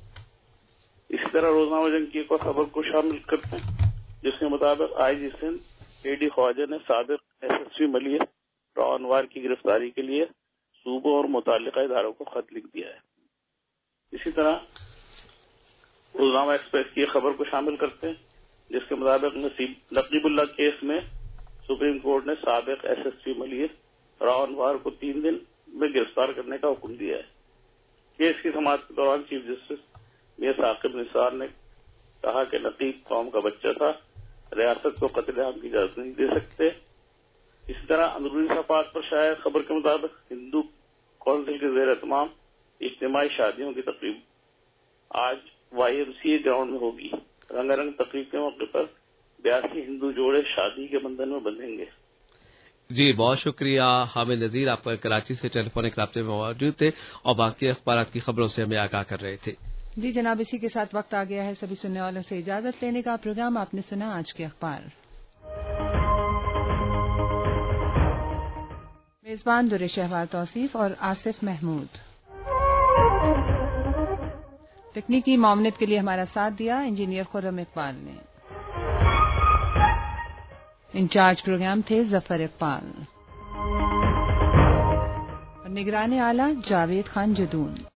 اسی طرح روزنامہ جنگ کی ایک اور خبر کو شامل کرتے ہیں، جس کے مطابق IG سندھ AD خواجہ نے سابق SSP ملیح راؤ انوار کی گرفتاری کے لیے صوبوں اور متعلقہ اداروں کو خط لکھ دیا ہے۔ اسی طرح روزنامہ ایکسپریس کی خبر کو شامل کرتے ہیں، جس کے مطابق نقیب اللہ کیس میں سپریم کورٹ نے سابق SSP ملیح راؤ انوار کو 3 دن میں گرفتار کرنے کا حکم دیا ہے۔ کیس کی سماعت کے دوران چیف جسٹس میاں ثاقب نثار نے کہا کہ نقیب قوم کا بچہ تھا، ریاست کو قتل عام کی اجازت نہیں دے سکتے۔ اسی طرح اندرونی صفحات پر شائع خبر کے مطابق ہندو کونسل کے زیر اہتمام اجتماعی شادیوں کی تقریب آج YMCA گراؤنڈ میں ہوگی۔ رنگا رنگ تقریب کے موقع پر 82 ہندو جوڑے شادی کے بندھن میں بندھیں گے۔ جی بہت شکریہ حامد نذیر، آپ کراچی سے ٹیلی فونک رابطے میں موجود تھے اور باقی اخبارات کی خبروں سے ہمیں آگاہ کر رہے تھے۔ جی جناب، اسی کے ساتھ وقت آ گیا ہے سبھی سننے والوں سے اجازت لینے کا۔ پروگرام آپ نے سنا آج کے اخبار۔ میزبان در شہوار توصیف اور آصف محمود۔ تکنیکی معاونت کے لیے ہمارا ساتھ دیا انجینئر خرم اقبال نے۔ انچارج پروگرام تھے ظفر اقبال۔ نگران اعلیٰ جاوید خان جدون.